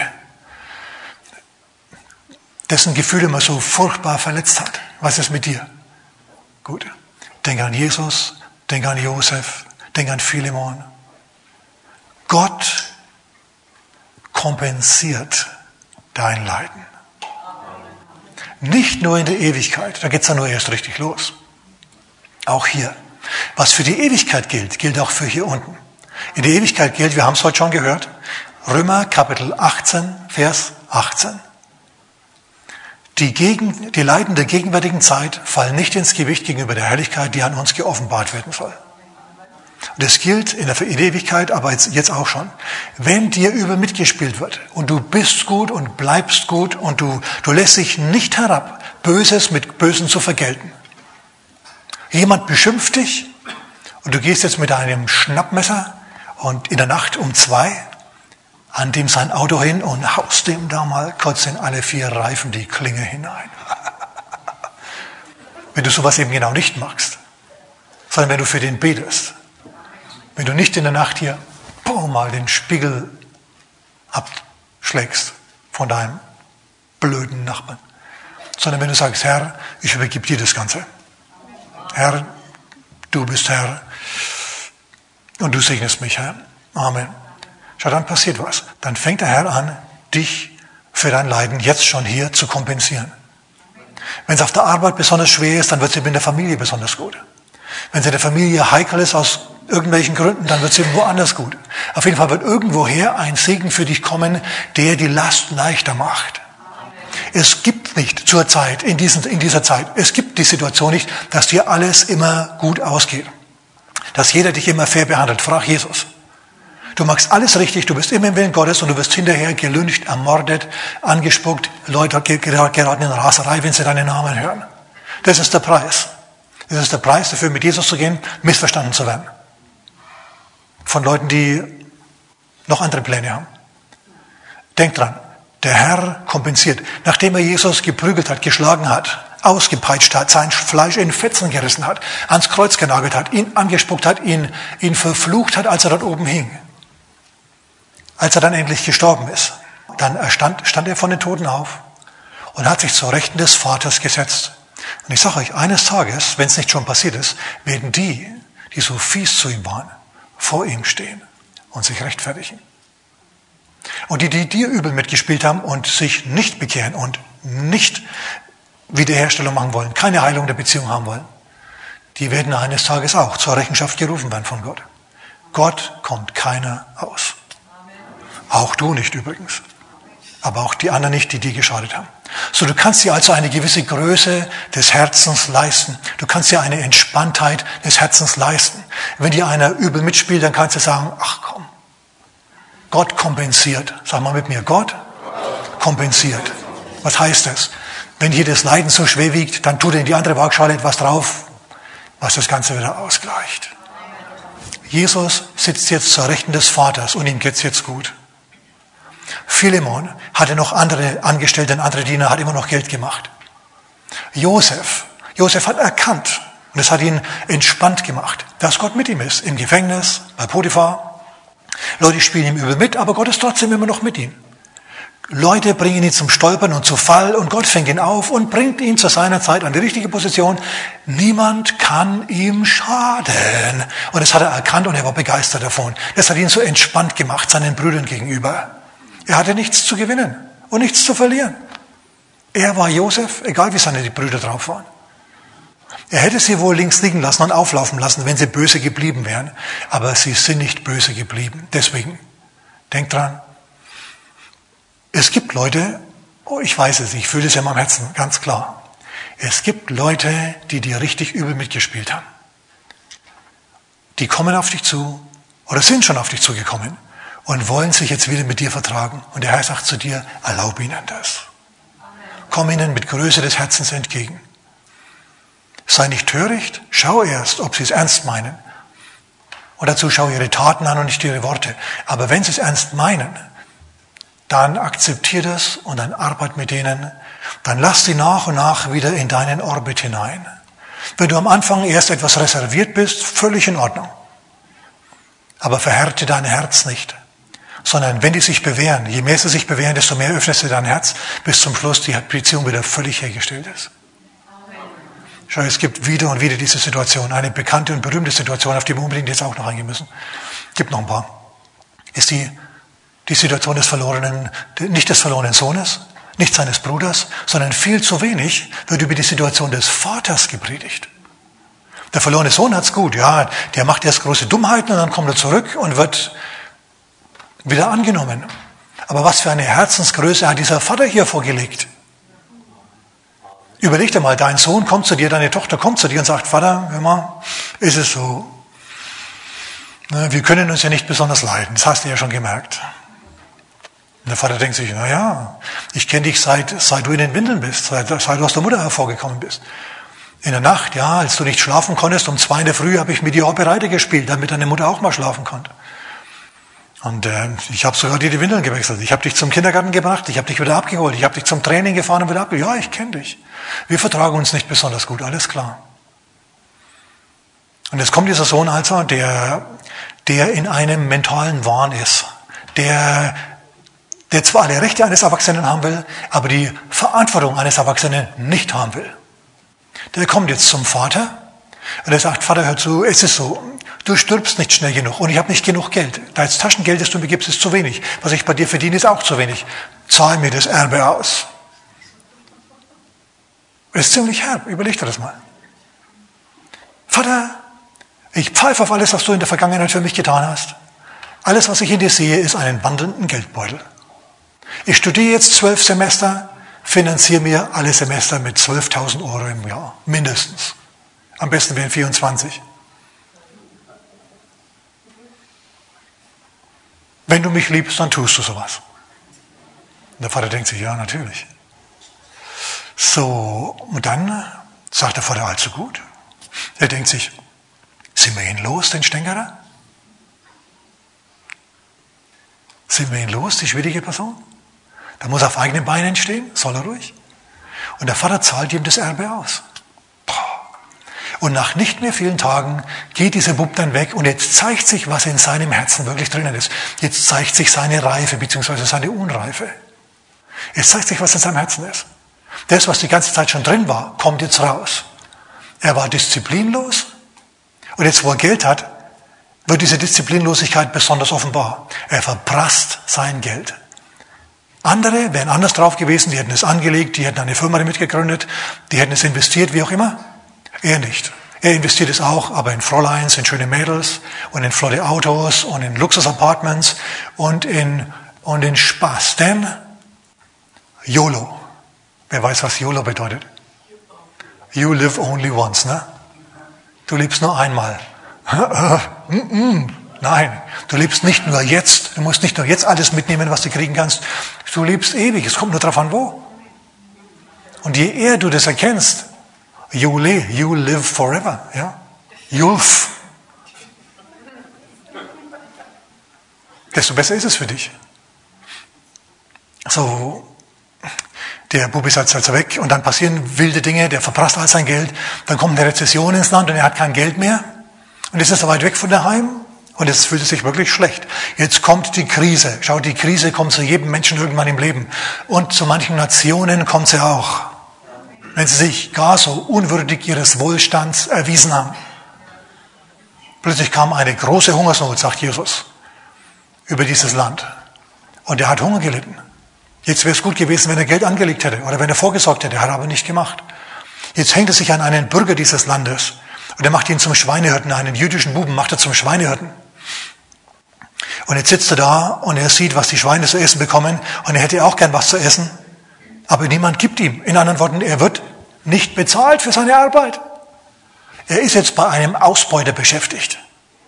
dessen Gefühle immer so furchtbar verletzt hat? Was ist mit dir? Gut. Denk an Jesus, denk an Josef, denk an Philemon. Gott kompensiert dein Leiden. Nicht nur in der Ewigkeit, da geht's dann nur erst richtig los. Auch hier. Was für die Ewigkeit gilt, gilt auch für hier unten. In der Ewigkeit gilt, wir haben es heute schon gehört, Römer Kapitel achtzehn, Vers achtzehn. Die, Gegen, die Leiden der gegenwärtigen Zeit fallen nicht ins Gewicht gegenüber der Herrlichkeit, die an uns geoffenbart werden soll. Und das gilt in der Ewigkeit, aber jetzt, jetzt auch schon. Wenn dir übel mitgespielt wird und du bist gut und bleibst gut und du, du lässt dich nicht herab, Böses mit Bösen zu vergelten. Jemand beschimpft dich und du gehst jetzt mit einem Schnappmesser und in der Nacht um zwei an dem sein Auto hin und haust dem da mal kurz in alle vier Reifen die Klinge hinein. Wenn du sowas eben genau nicht machst, sondern wenn du für den betest, wenn du nicht in der Nacht hier boom, mal den Spiegel abschlägst von deinem blöden Nachbarn, sondern wenn du sagst, Herr, ich übergebe dir das Ganze. Herr, du bist Herr und du segnest mich, Herr. Amen. Schau, dann passiert was. Dann fängt der Herr an, dich für dein Leiden jetzt schon hier zu kompensieren. Wenn es auf der Arbeit besonders schwer ist, dann wird es eben in der Familie besonders gut. Wenn es in der Familie heikel ist aus irgendwelchen Gründen, dann wird es eben woanders gut. Auf jeden Fall wird irgendwoher ein Segen für dich kommen, der die Last leichter macht. Es gibt nicht zur Zeit, in, diesen, in dieser Zeit, es gibt die Situation nicht, dass dir alles immer gut ausgeht. Dass jeder dich immer fair behandelt. Frag Jesus. Du machst alles richtig, du bist immer im Willen Gottes und du wirst hinterher gelüncht, ermordet, angespuckt, Leute geraten in Raserei, wenn sie deinen Namen hören. Das ist der Preis. Das ist der Preis dafür, mit Jesus zu gehen, missverstanden zu werden. Von Leuten, die noch andere Pläne haben. Denk dran, der Herr kompensiert. Nachdem er Jesus geprügelt hat, geschlagen hat, ausgepeitscht hat, sein Fleisch in Fetzen gerissen hat, ans Kreuz genagelt hat, ihn angespuckt hat, ihn, ihn verflucht hat, als er dort oben hing. Als er dann endlich gestorben ist, dann stand, stand er von den Toten auf und hat sich zur Rechten des Vaters gesetzt. Und ich sage euch, eines Tages, wenn es nicht schon passiert ist, werden die, die so fies zu ihm waren, vor ihm stehen und sich rechtfertigen. Und die, die dir übel mitgespielt haben und sich nicht bekehren und nicht Wiederherstellung machen wollen, keine Heilung der Beziehung haben wollen, die werden eines Tages auch zur Rechenschaft gerufen werden von Gott. Gott kommt keiner aus. Auch du nicht übrigens. Aber auch die anderen nicht, die dir geschadet haben. So, du kannst dir also eine gewisse Größe des Herzens leisten. Du kannst dir eine Entspanntheit des Herzens leisten. Wenn dir einer übel mitspielt, dann kannst du sagen, ach komm, Gott kompensiert. Sag mal mit mir, Gott kompensiert. Was heißt das? Wenn hier das Leiden so schwer wiegt, dann tut er in die andere Waagschale etwas drauf, was das Ganze wieder ausgleicht. Jesus sitzt jetzt zur Rechten des Vaters und ihm geht's jetzt gut. Philemon hatte noch andere Angestellte, andere Diener, hat immer noch Geld gemacht. Josef, Josef hat erkannt, und es hat ihn entspannt gemacht, dass Gott mit ihm ist, im Gefängnis, bei Potiphar. Leute spielen ihm übel mit, aber Gott ist trotzdem immer noch mit ihm. Leute bringen ihn zum Stolpern und zu Fall und Gott fängt ihn auf und bringt ihn zu seiner Zeit an die richtige Position. Niemand kann ihm schaden. Und das hat er erkannt und er war begeistert davon. Das hat ihn so entspannt gemacht, seinen Brüdern gegenüber. Er hatte nichts zu gewinnen und nichts zu verlieren. Er war Josef, egal wie seine Brüder drauf waren. Er hätte sie wohl links liegen lassen und auflaufen lassen, wenn sie böse geblieben wären. Aber sie sind nicht böse geblieben. Deswegen, denkt dran, es gibt Leute, oh, ich weiß es, ich fühle es ja in meinem Herzen, ganz klar. Es gibt Leute, die dir richtig übel mitgespielt haben. Die kommen auf dich zu oder sind schon auf dich zugekommen und wollen sich jetzt wieder mit dir vertragen. Und der Herr sagt zu dir, erlaub ihnen das. Komm ihnen mit Größe des Herzens entgegen. Sei nicht töricht, schau erst, ob sie es ernst meinen. Und dazu schau ihre Taten an und nicht ihre Worte. Aber wenn sie es ernst meinen, dann akzeptier das und dann arbeit mit denen. Dann lass sie nach und nach wieder in deinen Orbit hinein. Wenn du am Anfang erst etwas reserviert bist, völlig in Ordnung. Aber verhärte dein Herz nicht. Sondern wenn die sich bewähren, je mehr sie sich bewähren, desto mehr öffnest du dein Herz, bis zum Schluss die Beziehung wieder völlig hergestellt ist. Schau, es gibt wieder und wieder diese Situation, eine bekannte und berühmte Situation, auf die wir unbedingt jetzt auch noch eingehen müssen. Es gibt noch ein paar. Ist die, die Situation des verlorenen, nicht des verlorenen Sohnes, nicht seines Bruders, sondern viel zu wenig wird über die Situation des Vaters gepredigt. Der verlorene Sohn hat's gut, ja, der macht erst große Dummheiten und dann kommt er zurück und wird wieder angenommen. Aber was für eine Herzensgröße hat dieser Vater hier vorgelegt? Überleg dir mal, dein Sohn kommt zu dir, deine Tochter kommt zu dir und sagt, Vater, hör mal, ist es so, wir können uns ja nicht besonders leiden, das hast du ja schon gemerkt. Und der Vater denkt sich, na ja, ich kenne dich seit, seit du in den Windeln bist, seit, seit du aus der Mutter hervorgekommen bist. In der Nacht, ja, als du nicht schlafen konntest, um zwei in der Früh habe ich mit dir Operette gespielt, damit deine Mutter auch mal schlafen konnte. Und äh, ich habe sogar dir die Windeln gewechselt. Ich habe dich zum Kindergarten gebracht, ich habe dich wieder abgeholt, ich habe dich zum Training gefahren und wieder abgeholt. Ja, ich kenne dich. Wir vertragen uns nicht besonders gut, alles klar. Und jetzt kommt dieser Sohn also, der, der in einem mentalen Wahn ist, der, der zwar alle Rechte eines Erwachsenen haben will, aber die Verantwortung eines Erwachsenen nicht haben will. Der kommt jetzt zum Vater und er sagt, Vater, hör zu, es ist so, du stirbst nicht schnell genug und ich habe nicht genug Geld. Das Taschengeld, das du mir gibst, ist zu wenig. Was ich bei dir verdiene, ist auch zu wenig. Zahl mir das Erbe aus. Das ist ziemlich herb, überleg dir das mal. Vater, ich pfeife auf alles, was du in der Vergangenheit für mich getan hast. Alles, was ich in dir sehe, ist einen wandelnden Geldbeutel. Ich studiere jetzt zwölf Semester, finanziere mir alle Semester mit zwölftausend Euro im Jahr, mindestens. Am besten wären vierundzwanzig. Wenn du mich liebst, dann tust du sowas. Und der Vater denkt sich, ja, natürlich. So, und dann sagt der Vater, allzu gut. Er denkt sich, sind wir ihn los, den Stänkerer? Sind wir ihn los, die schwierige Person? Da muss er auf eigenen Beinen stehen, soll er ruhig. Und der Vater zahlt ihm das Erbe aus. Und nach nicht mehr vielen Tagen geht dieser Bub dann weg und jetzt zeigt sich, was in seinem Herzen wirklich drinnen ist. Jetzt zeigt sich seine Reife bzw. seine Unreife. Jetzt zeigt sich, was in seinem Herzen ist. Das, was die ganze Zeit schon drin war, kommt jetzt raus. Er war disziplinlos und jetzt, wo er Geld hat, wird diese Disziplinlosigkeit besonders offenbar. Er verprasst sein Geld. Andere wären anders drauf gewesen, die hätten es angelegt, die hätten eine Firma damit gegründet, die hätten es investiert, wie auch immer. Er nicht. Er investiert es auch, aber in Fräuleins, in schöne Mädels und in flotte Autos und in Luxus-Apartments und in, und in Spaß. Denn YOLO. Wer weiß, was YOLO bedeutet? You live only once, ne? Du lebst nur einmal. Nein, du lebst nicht nur jetzt. Du musst nicht nur jetzt alles mitnehmen, was du kriegen kannst. Du lebst ewig. Es kommt nur darauf an, wo. Und je eher du das erkennst, you live, you live forever, ja? You'll, desto besser ist es für dich. So, der Bub ist also weg und dann passieren wilde Dinge, der verprasst all sein Geld, dann kommt eine Rezession ins Land und er hat kein Geld mehr und jetzt ist er weit weg von daheim und jetzt fühlt er sich wirklich schlecht. Jetzt kommt die Krise. Schau, die Krise kommt zu jedem Menschen irgendwann im Leben und zu manchen Nationen kommt sie auch, wenn sie sich gar so unwürdig ihres Wohlstands erwiesen haben. Plötzlich kam eine große Hungersnot, sagt Jesus, über dieses Land und er hat Hunger gelitten. Jetzt wäre es gut gewesen, wenn er Geld angelegt hätte oder wenn er vorgesorgt hätte, hat er aber nicht gemacht. Jetzt hängt er sich an einen Bürger dieses Landes und er macht ihn zum Schweinehirten, einen jüdischen Buben macht er zum Schweinehirten. Und jetzt sitzt er da und er sieht, was die Schweine zu essen bekommen und er hätte auch gern was zu essen, aber niemand gibt ihm. In anderen Worten, er wird nicht bezahlt für seine Arbeit. Er ist jetzt bei einem Ausbeuter beschäftigt.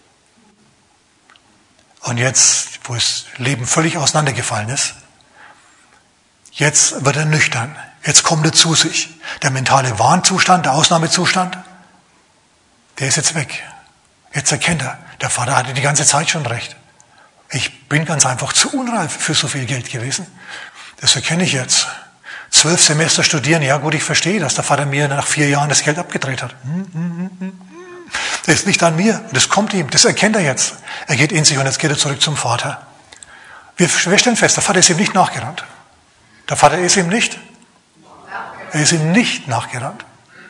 Und jetzt, wo das Leben völlig auseinandergefallen ist, jetzt wird er nüchtern. Jetzt kommt er zu sich. Der mentale Warnzustand, der Ausnahmezustand, der ist jetzt weg. Jetzt erkennt er, der Vater hatte die ganze Zeit schon recht. Ich bin ganz einfach zu unreif für so viel Geld gewesen. Das erkenne ich jetzt. Zwölf Semester studieren, ja gut, ich verstehe, dass der Vater mir nach vier Jahren das Geld abgedreht hat. Das ist nicht an mir, das kommt ihm, das erkennt er jetzt. Er geht in sich und jetzt geht er zurück zum Vater. Wir, wir stellen fest, der Vater ist ihm nicht nachgerannt. Der Vater ist ihm nicht, er ist ihm nicht nachgerannt.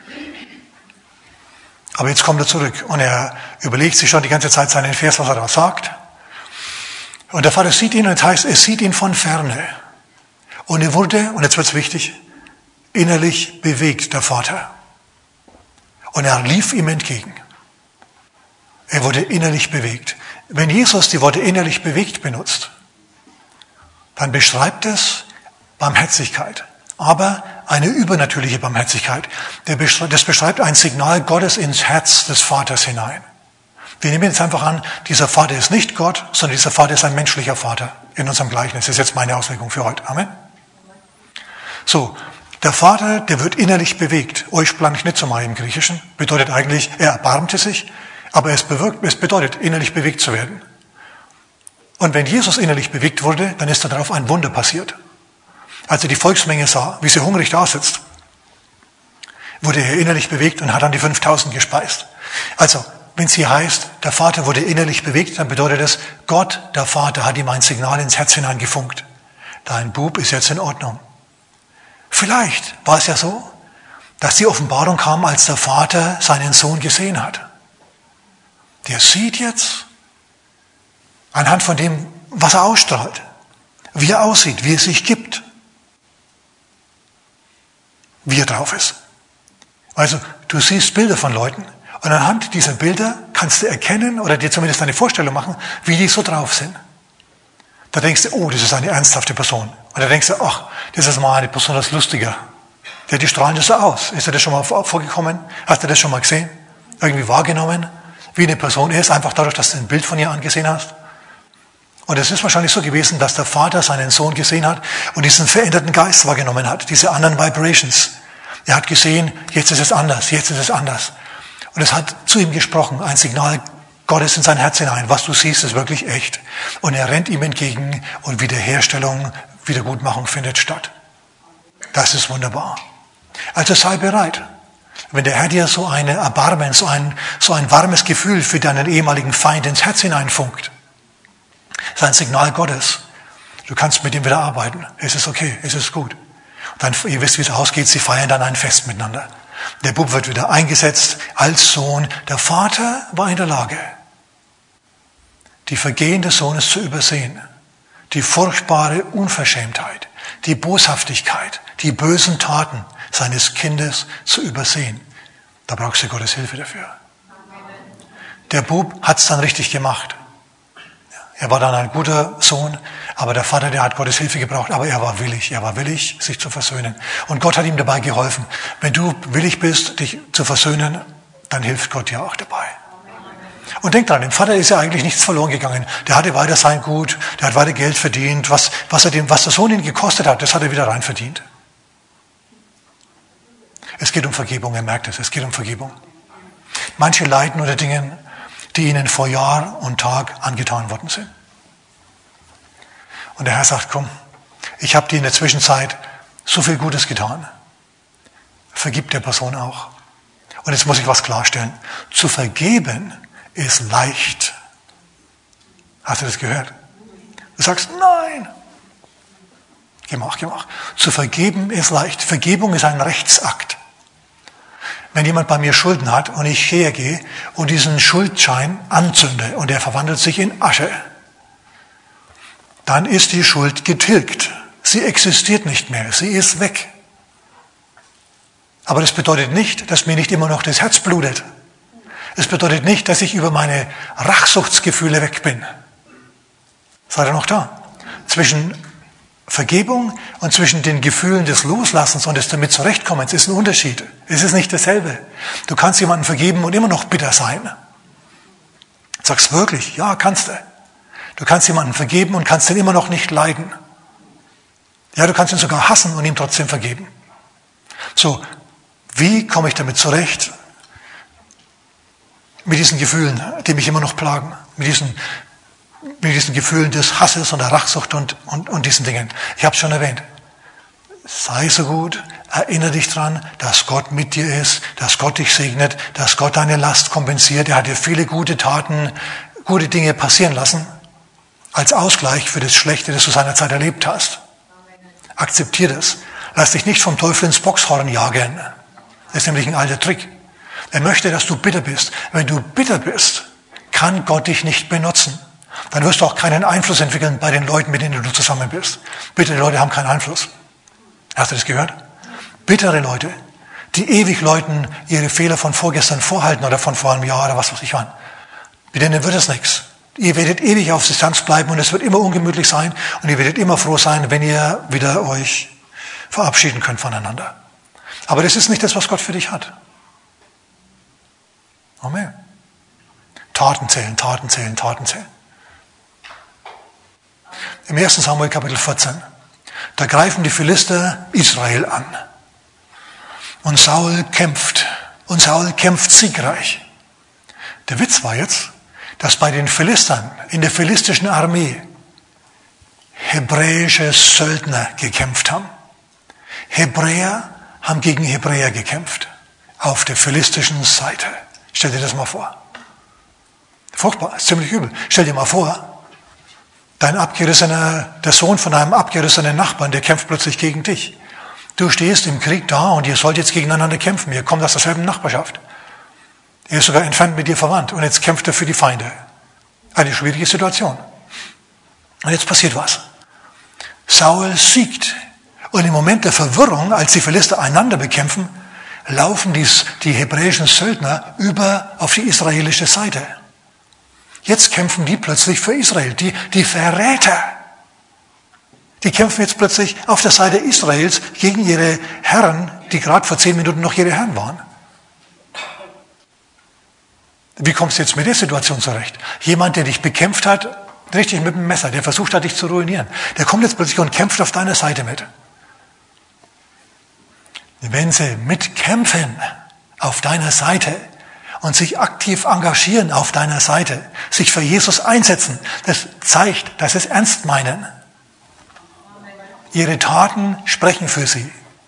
Aber jetzt kommt er zurück und er überlegt sich schon die ganze Zeit seinen Vers, was er da sagt. Und der Vater sieht ihn und das heißt, er sieht ihn von ferne. Und er wurde, und jetzt wird's wichtig, innerlich bewegt, der Vater. Und er lief ihm entgegen. Er wurde innerlich bewegt. Wenn Jesus die Worte innerlich bewegt benutzt, dann beschreibt es Barmherzigkeit. Aber eine übernatürliche Barmherzigkeit. Das beschreibt ein Signal Gottes ins Herz des Vaters hinein. Wir nehmen jetzt einfach an, dieser Vater ist nicht Gott, sondern dieser Vater ist ein menschlicher Vater in unserem Gleichnis. Das ist jetzt meine Auslegung für heute. Amen. So, der Vater, der wird innerlich bewegt. Euch plank nicht so mal im Griechischen. Bedeutet eigentlich, er erbarmte sich, aber es, bewirkt, es bedeutet, innerlich bewegt zu werden. Und wenn Jesus innerlich bewegt wurde, dann ist darauf ein Wunder passiert. Als er die Volksmenge sah, wie sie hungrig da sitzt, wurde er innerlich bewegt und hat dann die fünftausend gespeist. Also, wenn es hier heißt, der Vater wurde innerlich bewegt, dann bedeutet es, Gott, der Vater, hat ihm ein Signal ins Herz hineingefunkt. Dein Bub ist jetzt in Ordnung. Vielleicht war es ja so, dass die Offenbarung kam, als der Vater seinen Sohn gesehen hat. Der sieht jetzt, anhand von dem, was er ausstrahlt, wie er aussieht, wie er sich gibt, wie er drauf ist. Also, du siehst Bilder von Leuten und anhand dieser Bilder kannst du erkennen oder dir zumindest eine Vorstellung machen, wie die so drauf sind. Da denkst du, oh, das ist eine ernsthafte Person. Und da denkst du, ach, das ist mal eine besonders lustiger. Ja, die strahlen das so aus. Ist dir das schon mal vorgekommen? Hast du das schon mal gesehen? Irgendwie wahrgenommen? Wie eine Person ist, einfach dadurch, dass du ein Bild von ihr angesehen hast? Und es ist wahrscheinlich so gewesen, dass der Vater seinen Sohn gesehen hat und diesen veränderten Geist wahrgenommen hat, diese anderen Vibrations. Er hat gesehen, jetzt ist es anders, jetzt ist es anders. Und es hat zu ihm gesprochen, ein Signal Gottes in sein Herz hinein. Was du siehst, ist wirklich echt. Und er rennt ihm entgegen und Wiederherstellung, Wiedergutmachung findet statt. Das ist wunderbar. Also sei bereit. Wenn der Herr dir so eine Erbarmen, so ein, so ein warmes Gefühl für deinen ehemaligen Feind ins Herz hineinfunkt, ist ein Signal Gottes. Du kannst mit ihm wieder arbeiten. Es ist okay, es ist gut. Und dann, ihr wisst, wie es ausgeht, sie feiern dann ein Fest miteinander. Der Bub wird wieder eingesetzt als Sohn. Der Vater war in der Lage, die Vergehen des Sohnes zu übersehen. Die furchtbare Unverschämtheit, die Boshaftigkeit, die bösen Taten seines Kindes zu übersehen. Da brauchst du Gottes Hilfe dafür. Der Bub hat es dann richtig gemacht. Er war dann ein guter Sohn, aber der Vater, der hat Gottes Hilfe gebraucht, aber er war willig, er war willig, sich zu versöhnen. Und Gott hat ihm dabei geholfen. Wenn du willig bist, dich zu versöhnen, dann hilft Gott dir auch dabei. Und denk dran, dem Vater ist ja eigentlich nichts verloren gegangen. Der hatte weiter sein Gut, der hat weiter Geld verdient. Was, was, er dem, was der Sohn ihn gekostet hat, das hat er wieder rein verdient. Es geht um Vergebung, er merkt es, es geht um Vergebung. Manche leiden unter Dingen, die ihnen vor Jahr und Tag angetan worden sind. Und der Herr sagt, komm, ich habe dir in der Zwischenzeit so viel Gutes getan. Vergib der Person auch. Und jetzt muss ich was klarstellen. Zu vergeben ist leicht. Hast du das gehört? Du sagst, nein. Gemach, gemach. Zu vergeben ist leicht. Vergebung ist ein Rechtsakt. Wenn jemand bei mir Schulden hat und ich hergehe und diesen Schuldschein anzünde und er verwandelt sich in Asche, dann ist die Schuld getilgt. Sie existiert nicht mehr. Sie ist weg. Aber das bedeutet nicht, dass mir nicht immer noch das Herz blutet. Es bedeutet nicht, dass ich über meine Rachsuchtsgefühle weg bin. Seid ihr noch da? Zwischen Vergebung und zwischen den Gefühlen des Loslassens und des damit Zurechtkommens ist ein Unterschied. Es ist nicht dasselbe. Du kannst jemanden vergeben und immer noch bitter sein. Du sagst wirklich, ja, kannst du. Du kannst jemanden vergeben und kannst ihn immer noch nicht leiden. Ja, du kannst ihn sogar hassen und ihm trotzdem vergeben. So, wie komme ich damit zurecht? Mit diesen Gefühlen, die mich immer noch plagen. Mit diesen, mit diesen Gefühlen des Hasses und der Rachsucht und, und, und diesen Dingen. Ich habe es schon erwähnt. sei so gut, erinnere dich dran, dass Gott mit dir ist, dass Gott dich segnet, dass Gott deine Last kompensiert. Er hat dir viele gute Taten, gute Dinge passieren lassen, als Ausgleich für das Schlechte, das du seinerzeit erlebt hast. Akzeptier das. Lass dich nicht vom Teufel ins Boxhorn jagen. Das ist nämlich ein alter Trick. Er möchte, dass du bitter bist. Wenn du bitter bist, kann Gott dich nicht benutzen. Dann wirst du auch keinen Einfluss entwickeln bei den Leuten, mit denen du zusammen bist. Bittere Leute haben keinen Einfluss. Hast du das gehört? Bittere Leute, die ewig Leuten ihre Fehler von vorgestern vorhalten oder von vor einem Jahr oder was weiß ich wann. Mit denen wird es nichts. Ihr werdet ewig auf Distanz bleiben und es wird immer ungemütlich sein und ihr werdet immer froh sein, wenn ihr wieder euch verabschieden könnt voneinander. Aber das ist nicht das, was Gott für dich hat. Amen. Taten zählen, Taten zählen, Taten zählen. Im ersten Samuel Kapitel vierzehn, da greifen die Philister Israel an. Und Saul kämpft. Und Saul kämpft siegreich. Der Witz war jetzt, dass bei den Philistern in der philistischen Armee hebräische Söldner gekämpft haben. Hebräer haben gegen Hebräer gekämpft. Auf der philistischen Seite. Stell dir das mal vor. Furchtbar, ist ziemlich übel. Stell dir mal vor, dein abgerissener, der Sohn von einem abgerissenen Nachbarn, der kämpft plötzlich gegen dich. Du stehst im Krieg da und ihr sollt jetzt gegeneinander kämpfen. Ihr kommt aus derselben Nachbarschaft. Er ist sogar entfernt mit dir verwandt und jetzt kämpft er für die Feinde. Eine schwierige Situation. Und jetzt passiert was. Saul siegt. Und im Moment der Verwirrung, als die Philister einander bekämpfen, laufen die, die hebräischen Söldner über auf die israelische Seite. Jetzt kämpfen die plötzlich für Israel. Die, die Verräter. Die kämpfen jetzt plötzlich auf der Seite Israels gegen ihre Herren, die gerade vor zehn Minuten noch ihre Herren waren. Wie kommst du jetzt mit der Situation zurecht? Jemand, der dich bekämpft hat, richtig mit dem Messer, der versucht hat, dich zu ruinieren, der kommt jetzt plötzlich und kämpft auf deiner Seite mit. Wenn sie mitkämpfen auf deiner Seite und sich aktiv engagieren auf deiner Seite, sich für Jesus einsetzen, das zeigt, dass sie es ernst meinen. Ihre Taten sprechen für sie.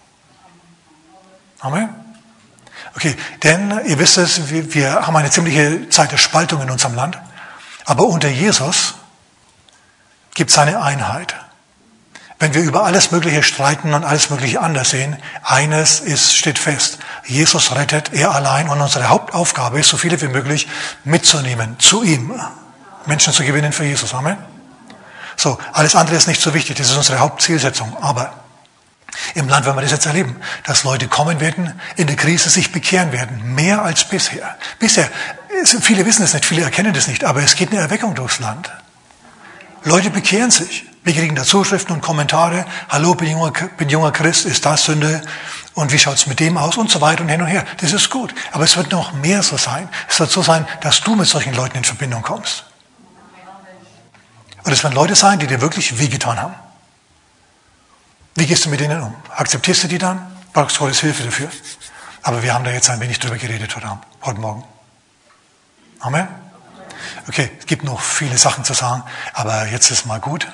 Amen. Okay, denn ihr wisst es, wir, wir haben eine ziemliche Zeit der Spaltung in unserem Land. Aber unter Jesus gibt es eine Einheit. Wenn wir über alles Mögliche streiten und alles Mögliche anders sehen, eines ist, steht fest. Jesus rettet, er allein, und unsere Hauptaufgabe ist, so viele wie möglich mitzunehmen, zu ihm. Menschen zu gewinnen für Jesus. Amen. So, alles andere ist nicht so wichtig, das ist unsere Hauptzielsetzung. Aber im Land werden wir das jetzt erleben, dass Leute kommen werden, in der Krise sich bekehren werden, mehr als bisher. Bisher, viele wissen es nicht, viele erkennen das nicht, aber es geht eine Erweckung durchs Land. Leute bekehren sich. Wir kriegen da Zuschriften und Kommentare, hallo, bin junger, bin junger Christ, ist das Sünde? Und wie schaut's mit dem aus? Und so weiter und hin und her. Das ist gut. Aber es wird noch mehr so sein. Es wird so sein, dass du mit solchen Leuten in Verbindung kommst. Und es werden Leute sein, die dir wirklich wehgetan haben. Wie gehst du mit denen um? Akzeptierst du die dann? Brauchst du Gottes Hilfe dafür? Aber wir haben da jetzt ein wenig drüber geredet heute, Abend, heute Morgen. Amen? Okay, es gibt noch viele Sachen zu sagen, aber jetzt ist mal gut.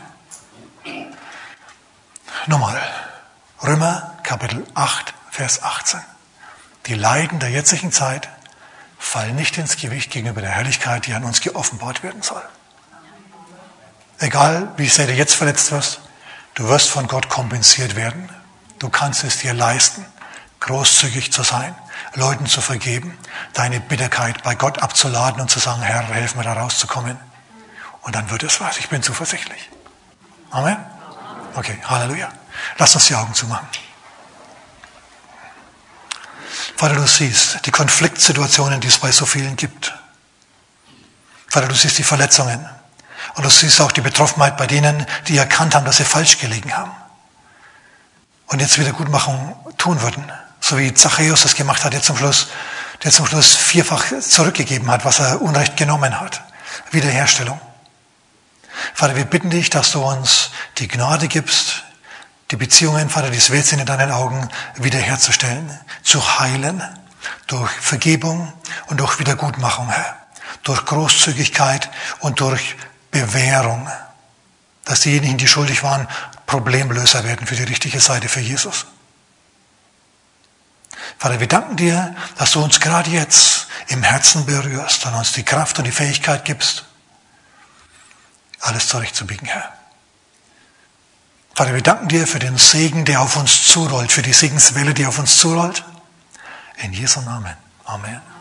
Nochmal. Römer Kapitel acht, Vers achtzehn. Die Leiden der jetzigen Zeit fallen nicht ins Gewicht gegenüber der Herrlichkeit, die an uns geoffenbart werden soll. Egal, wie sehr du jetzt verletzt wirst, du wirst von Gott kompensiert werden. Du kannst es dir leisten, großzügig zu sein, Leuten zu vergeben, deine Bitterkeit bei Gott abzuladen und zu sagen, Herr, hilf mir da rauszukommen. Und dann wird es was. Ich bin zuversichtlich. Amen? Okay, Halleluja. Lass uns die Augen zumachen. Vater, du siehst die Konfliktsituationen, die es bei so vielen gibt. Vater, du siehst die Verletzungen. Und du siehst auch die Betroffenheit bei denen, die erkannt haben, dass sie falsch gelegen haben. Und jetzt Wiedergutmachung tun würden. So wie Zachäus das gemacht hat, der zum Schluss, der zum Schluss vierfach zurückgegeben hat, was er Unrecht genommen hat. Wiederherstellung. Vater, wir bitten dich, dass du uns die Gnade gibst, die Beziehungen, Vater, die es wert sind, in deinen Augen wiederherzustellen, zu heilen, durch Vergebung und durch Wiedergutmachung, Herr. Durch Großzügigkeit und durch Bewährung. Dass diejenigen, die schuldig waren, Problemlöser werden für die richtige Seite für Jesus. Vater, wir danken dir, dass du uns gerade jetzt im Herzen berührst und uns die Kraft und die Fähigkeit gibst, alles zurechtzubiegen, Herr. Vater, wir danken dir für den Segen, der auf uns zurollt, für die Segenswelle, die auf uns zurollt. In Jesu Namen. Amen.